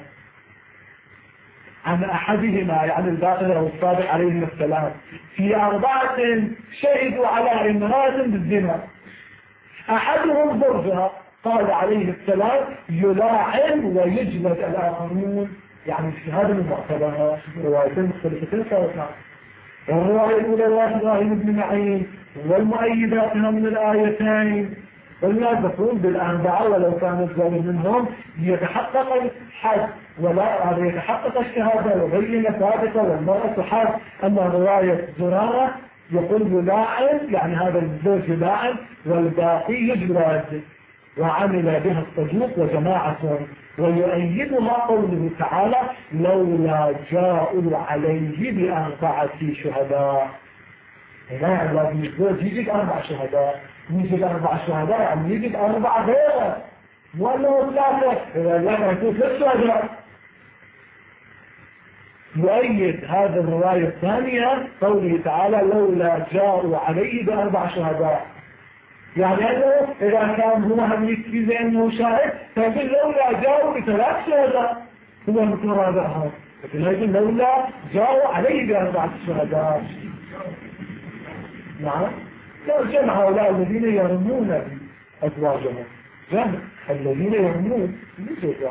عن أحدهما يعني الباقر أو الصادق عليهم السلام في أربعة شهدوا على امرأة بالزنا، أحدهم زوجها، قال عليه السلام يلاعن ويجلد الآخرون. يعني الشهادة المعتبرة روايتين مختلفتين سواء. الرواية الأولى رواية إبراهيم بن معين والمؤيداتها من الآيتين والناس يقول بالأربعة ولو كان الزوج منهم يتحقق الحد ولا يتحقق الشهادة وبين ثابتة والمرأة حد. أما رواية زرارة يقول يلاعن يعني هذا الزوج يلاعن والباقي يجلد، وعمل بها الصدوق وجماعة. ويؤيدها قوله تعالى لولا جاءوا عليه بأربعة شهداء. هنا لازم الزوج يجيب أربع شهداء، يجيب أربع شهداء يعني يجيب أربع غيره ولا ثلاثة، إذا لا يكون ثلاث شهداء. يؤيد هذه الرواية الثانية قوله تعالى لولا جاءوا عليه بأربع شهداء، يعني أنه إذا كان هو هم يكفي بأنه شاهد فيقول لولا جاءوا بثلاث شهداء هو مترابعها، لكن يقول لولا جاءوا عليه بأربعة شهداء. نعم، لو جمع هؤلاء الذين يرمون أزواجهم، جمع الذين يرمون بزوجهم.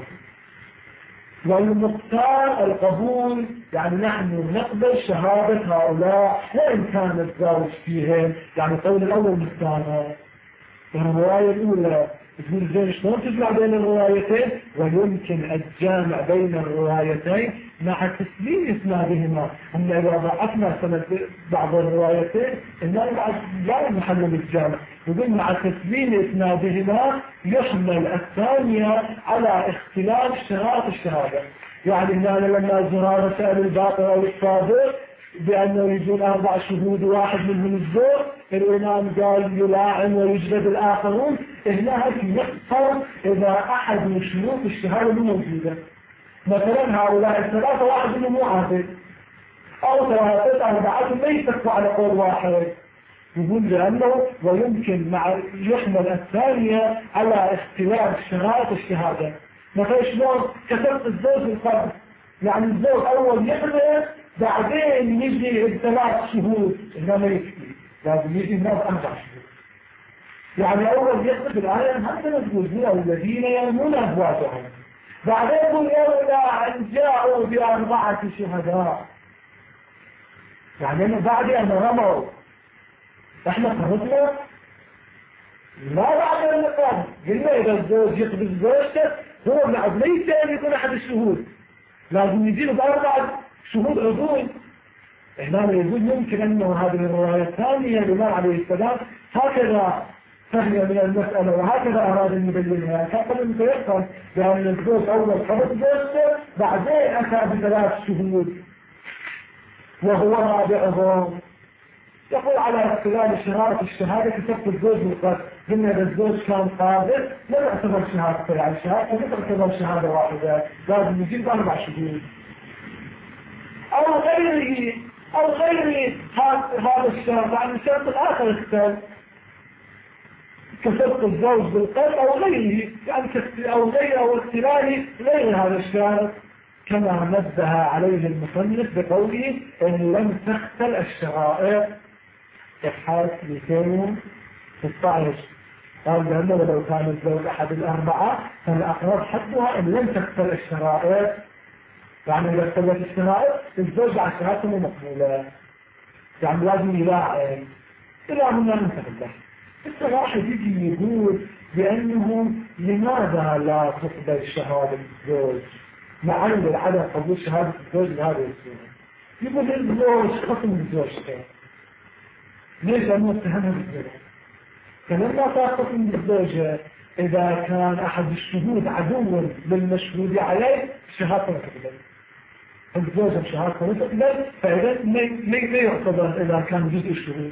والمختار القبول يعني نحن نقبل شهادة هؤلاء وإن كان الزوج فيهم، يعني قول الأول مختارها. الرواية الأولى تقول زين شلون تجمع بين الروايتين؟ ويمكن الجامع بين الروايتين مع تسليم إسنادهما. أن إذا ضعفنا سنة بعض الروايتين إنه لا محل الجامع، يقول مع تسليم إسنادهما يحمل الثانية على اختلاف شرائط الشهادة. يعني هنا لما زرارة سأل الباقر أو الصادق بأنه يجون أربع شهود واحد منهم الزور، الإمام قال يلاعن ويجلد الآخرون. هنا يخطر إذا أحد من شروط الشهادة موجودة، مثلا هؤلاء الثلاثة واحد منهم مو عادل أو ثلاثة أربعة ما يتفقوا على قول واحد، يقول لأنه ويمكن مع يحمل الثانية على اختلاف شرائط الشهادة. مثلا شلون كتبت الزوج القبل، يعني الزوج أول يحمل بعدين يجي الثلاث شهود، هنا ما يكفي لازم يجي الناس أربع شهود. يعني أول يكتب الآية حتى نقول أو الذين يرمون أزواجهم، بعدين يقول لولا أن جاءوا بأربعة شهداء، يعني أنا بعد أن رموا إحنا فرطنا لا بعد أن نقام قلنا إذا الزوج يقبل زوجته هو بعد ليس أن يكون أحد الشهود، لازم يجيب بأربعة شهود عضوين. إحنا يقول يمكن أنه هذه الرواية الثانية لله عليه السلام هكذا فهم من المسألة وهكذا أراد أن يبينها، فقط أن يفهم لأن الزوج أول قبل زوجته بعدين أتى بثلاث شهود وهو رابعهم. يقول على اختلاف شهادة الشهادة كتبت الزوج بالقتل، قلنا إذا الزوج كان قادر لا يعتبر شهادته، يعني شهادته لا تعتبر شهادة واحدة، لازم يجيب أربع شهود أو غيره أو غير هذا الشرط. يعني الشرط الآخر اختلف كتبت الزوج بالقتل أو غيره، يعني أو غيره أو اختلاله غير هذا الشرط، كما نبه عليه المصنف بقوله إن لم تختل الشرائط. إحاس مئتين وستة عشر قال لأنه ولو كان الزوج أحد الأربعة فالأقرب حدها إن لم تختل الشرائط، يعني إذا اختلت الشرائط الزوج على شهادته مقبولة، يعني لازم يلاعن إلى هنا انتهى له. الصراحة يجي يقول بأنه لماذا لا تقبل شهادة الزوج مع أن عدم قبول شهادة الزوج بهذه الصورة؟ يقول الزوج خصم الزوجتين. ليش؟ لأنه اتهمها بالزنا. فلما صار خصم الزوجة إذا كان أحد الشهود عدوا للمشهود عليه شهادته لا تقبل. الزوجة بشهادته لا تقبل، فإذا ما يعتبر إذا كان جزء الشهود.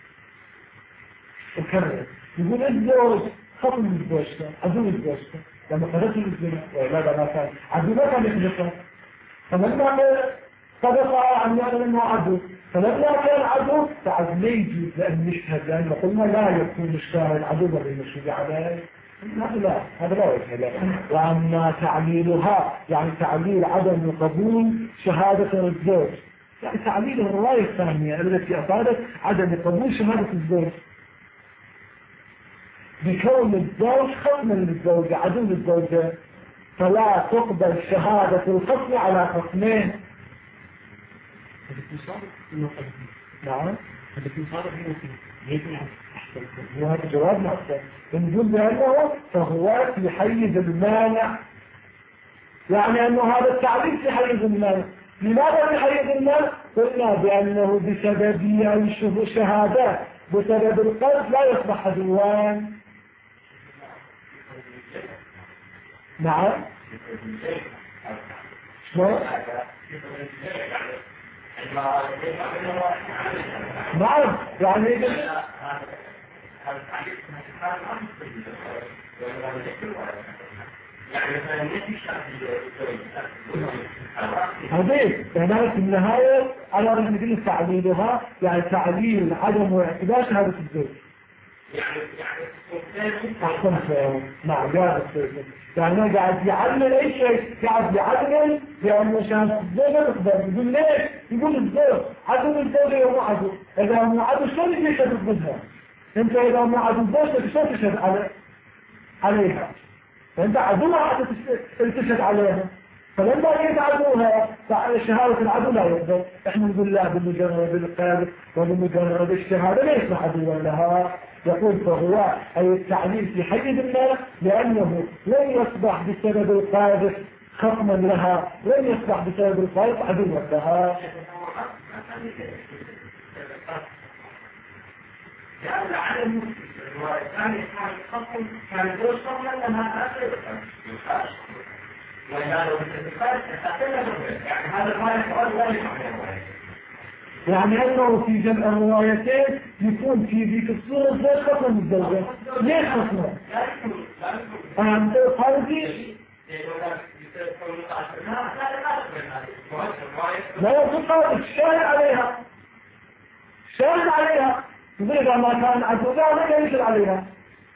وكرر يقول الزوج خصم الزوجة عدو الزوجة لما قدرت الزنا ولا ما كان عدو ما كان يخلصه، فلما صدق عن يعلم انه عدو، فلما كان عدو فعد لا يجوز لان نشهد، لان قلنا لا يكون الشاهد عدوا للمشهود عليه. هذا لا هذا لا وجه له. واما تعليلها يعني تعليل عدم قبول شهادة الزوج، يعني تعليل الرواية الثانية التي افادت عدم قبول شهادة الزوج بكون الزوج خصما للزوجة عدو للزوجة، فلا تقبل شهادة الخصم على خصمين. نعم وهذا جواب محسن نقول بأنه فهو في حيز المانع، يعني أنه هذا التعليل في حيز المانع. لماذا في حيز المانع؟ قلنا بأنه بسبب الشهادات بسبب القلب لا يصبح عدوان. نعم شلون؟ نعم يعني هذه هناك في النهاية على رغم من تعليلها يعني تعليل عدم اعتبار شهادة الزوج. أحسن فهم. نعم قاعد يعني قاعد يعلل أي شيء قاعد يعلل لأنه شهادة الزوج أكبر. يقول ليش؟ يقول الزوج عدو الزوج هو عدو، إذا هو عدو شلون يشهد ضدها؟ أنت إذا هو عدو الزوج شلون تشهد على عليها؟ فأنت عدوها عدو تشهد عليها، فلما يدعوها شهادة العدو لا يقبل. احنا نقول لا بمجرد القيادة وبمجرد الشهادة ليس عدوا لها. يقول فهو أي التعليل في حيز المال لأنه لن يصبح بسبب القاذف خصما لها، لن يصبح بسبب القاذف عدوا لها. يعني العالم الثاني كان خصم كان يقول خصما لها أكثر يعني أنه في جمع الروايتين يكون في ذيك الصورة زي خصم الزوجة. ليش خصمه؟ أنت خارجي لا يكون خارج شاهد عليها شاهد عليها إذا ما كان عدوها لا يشهد عليها.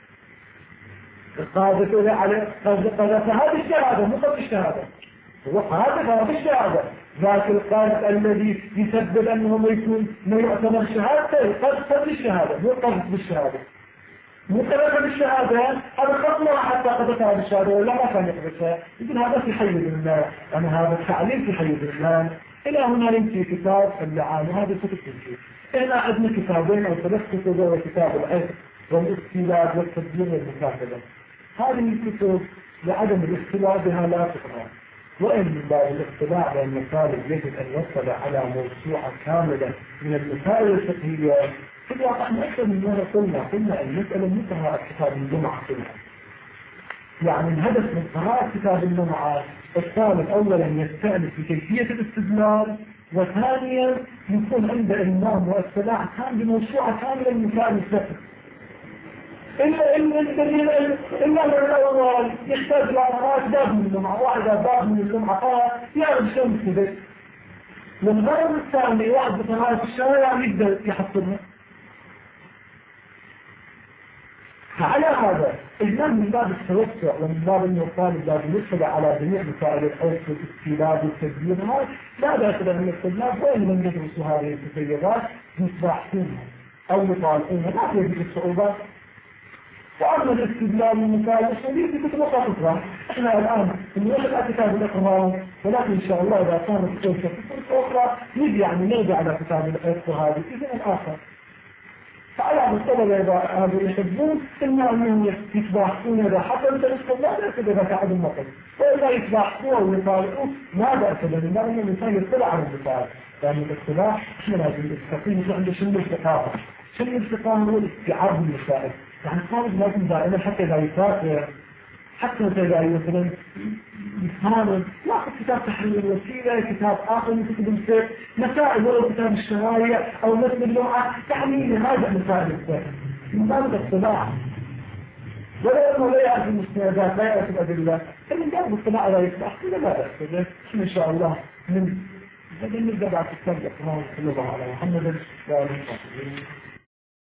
القاذف إذا عليه قذف هذه الشهادة مو قذف الشهادة، هو قاذف هذه الشهادة. ذاك القاذف الذي يسبب أنه يكون ما يعتبر شهادته قذف قذف الشهادة مو قذف بالشهادة، مو قذف بالشهادة هذا خطنا حتى قذفها بالشهادة ولا ما كان يقذفها. يقول هذا في حيز المال، يعني هذا التعليل في حيز المال. إلى هنا يمشي كتاب اللعان وهذا كتب تمشي. هنا عندنا كتابين أو ثلاث كتب وكتاب العلم والاستيلاد والتدبير والمكاتبة. هذه الكتب لعدم الاختلاع بها لا تقرأ، وإن من باب الاختلاع بين المسائل يجب أن يطلع على موسوعة كاملة من المسائل الفقهية. في الواقع أكثر من مرة قلنا قلنا المسألة مو قراءة كتاب الجمعة كلها، يعني الهدف من قراءة كتاب الجمعة الطالب أولا يستأنس بكيفية الاستدلال، وثانيا يكون عنده إلمام واطلاع كامل بموسوعة كاملة من مسائل الفقه. إلا إلا الدليل إلا من الأول يحتاج لأمرات باب من اللمعة واحدة باب من اللمعة قال يعرف شلون كذا. للغرض الثاني واحد بطريقة الشارع يقدر يحصلها. فعلى هذا الإمام من باب التوسع ومن باب أنه الطالب لازم يطلع على جميع مسائل الحوث والاستيلاد والتدبير هذا لا بأس من الطلاب وين من يدرسوا هذه التفيضات يصبحونها أو يطالعونها ما فيه ذيك الصعوبات. وأما الاستدلال والمسائل الشديد بتبقى تطلع. إحنا الآن نوجد كتاب الإقرار، ولكن إن شاء الله إذا كانت فرصة فرصة أخرى نجي يعني نرجع على كتاب الحوث وهذه إذن الآخر. فعلى الطلبة إذا يحبون إما أنهم يتباحثون إذا حصلت الاستطلاع لا كده بتعد المطل وإذا يتباحثوا ويطالعوا ما بأس به لأن الإنسان يطلع على المثال لأن الاطلاع إحنا لازم التقييم عنده شنو الثقافة شنو الثقافة هو الاستيعاب المسائل يعني الطالب لازم دائما حتى إذا يسافر حتى إذا مثلا يفهم ياخذ كتاب تحرير الوسيلة كتاب آخر من كتب الفقه مسائل ولو كتاب الشرايع أو مثل اللغة تعليم هذا مسائل الفقه من باب الاطلاع ولو أنه لا يعرف المستندات لا يعرف الأدلة فمن باب الاطلاع لا يصبح كذا لا بأس إن شاء الله من بدل نبدأ بعد الترجمة كمان صلى الله على محمد وآله وصحبه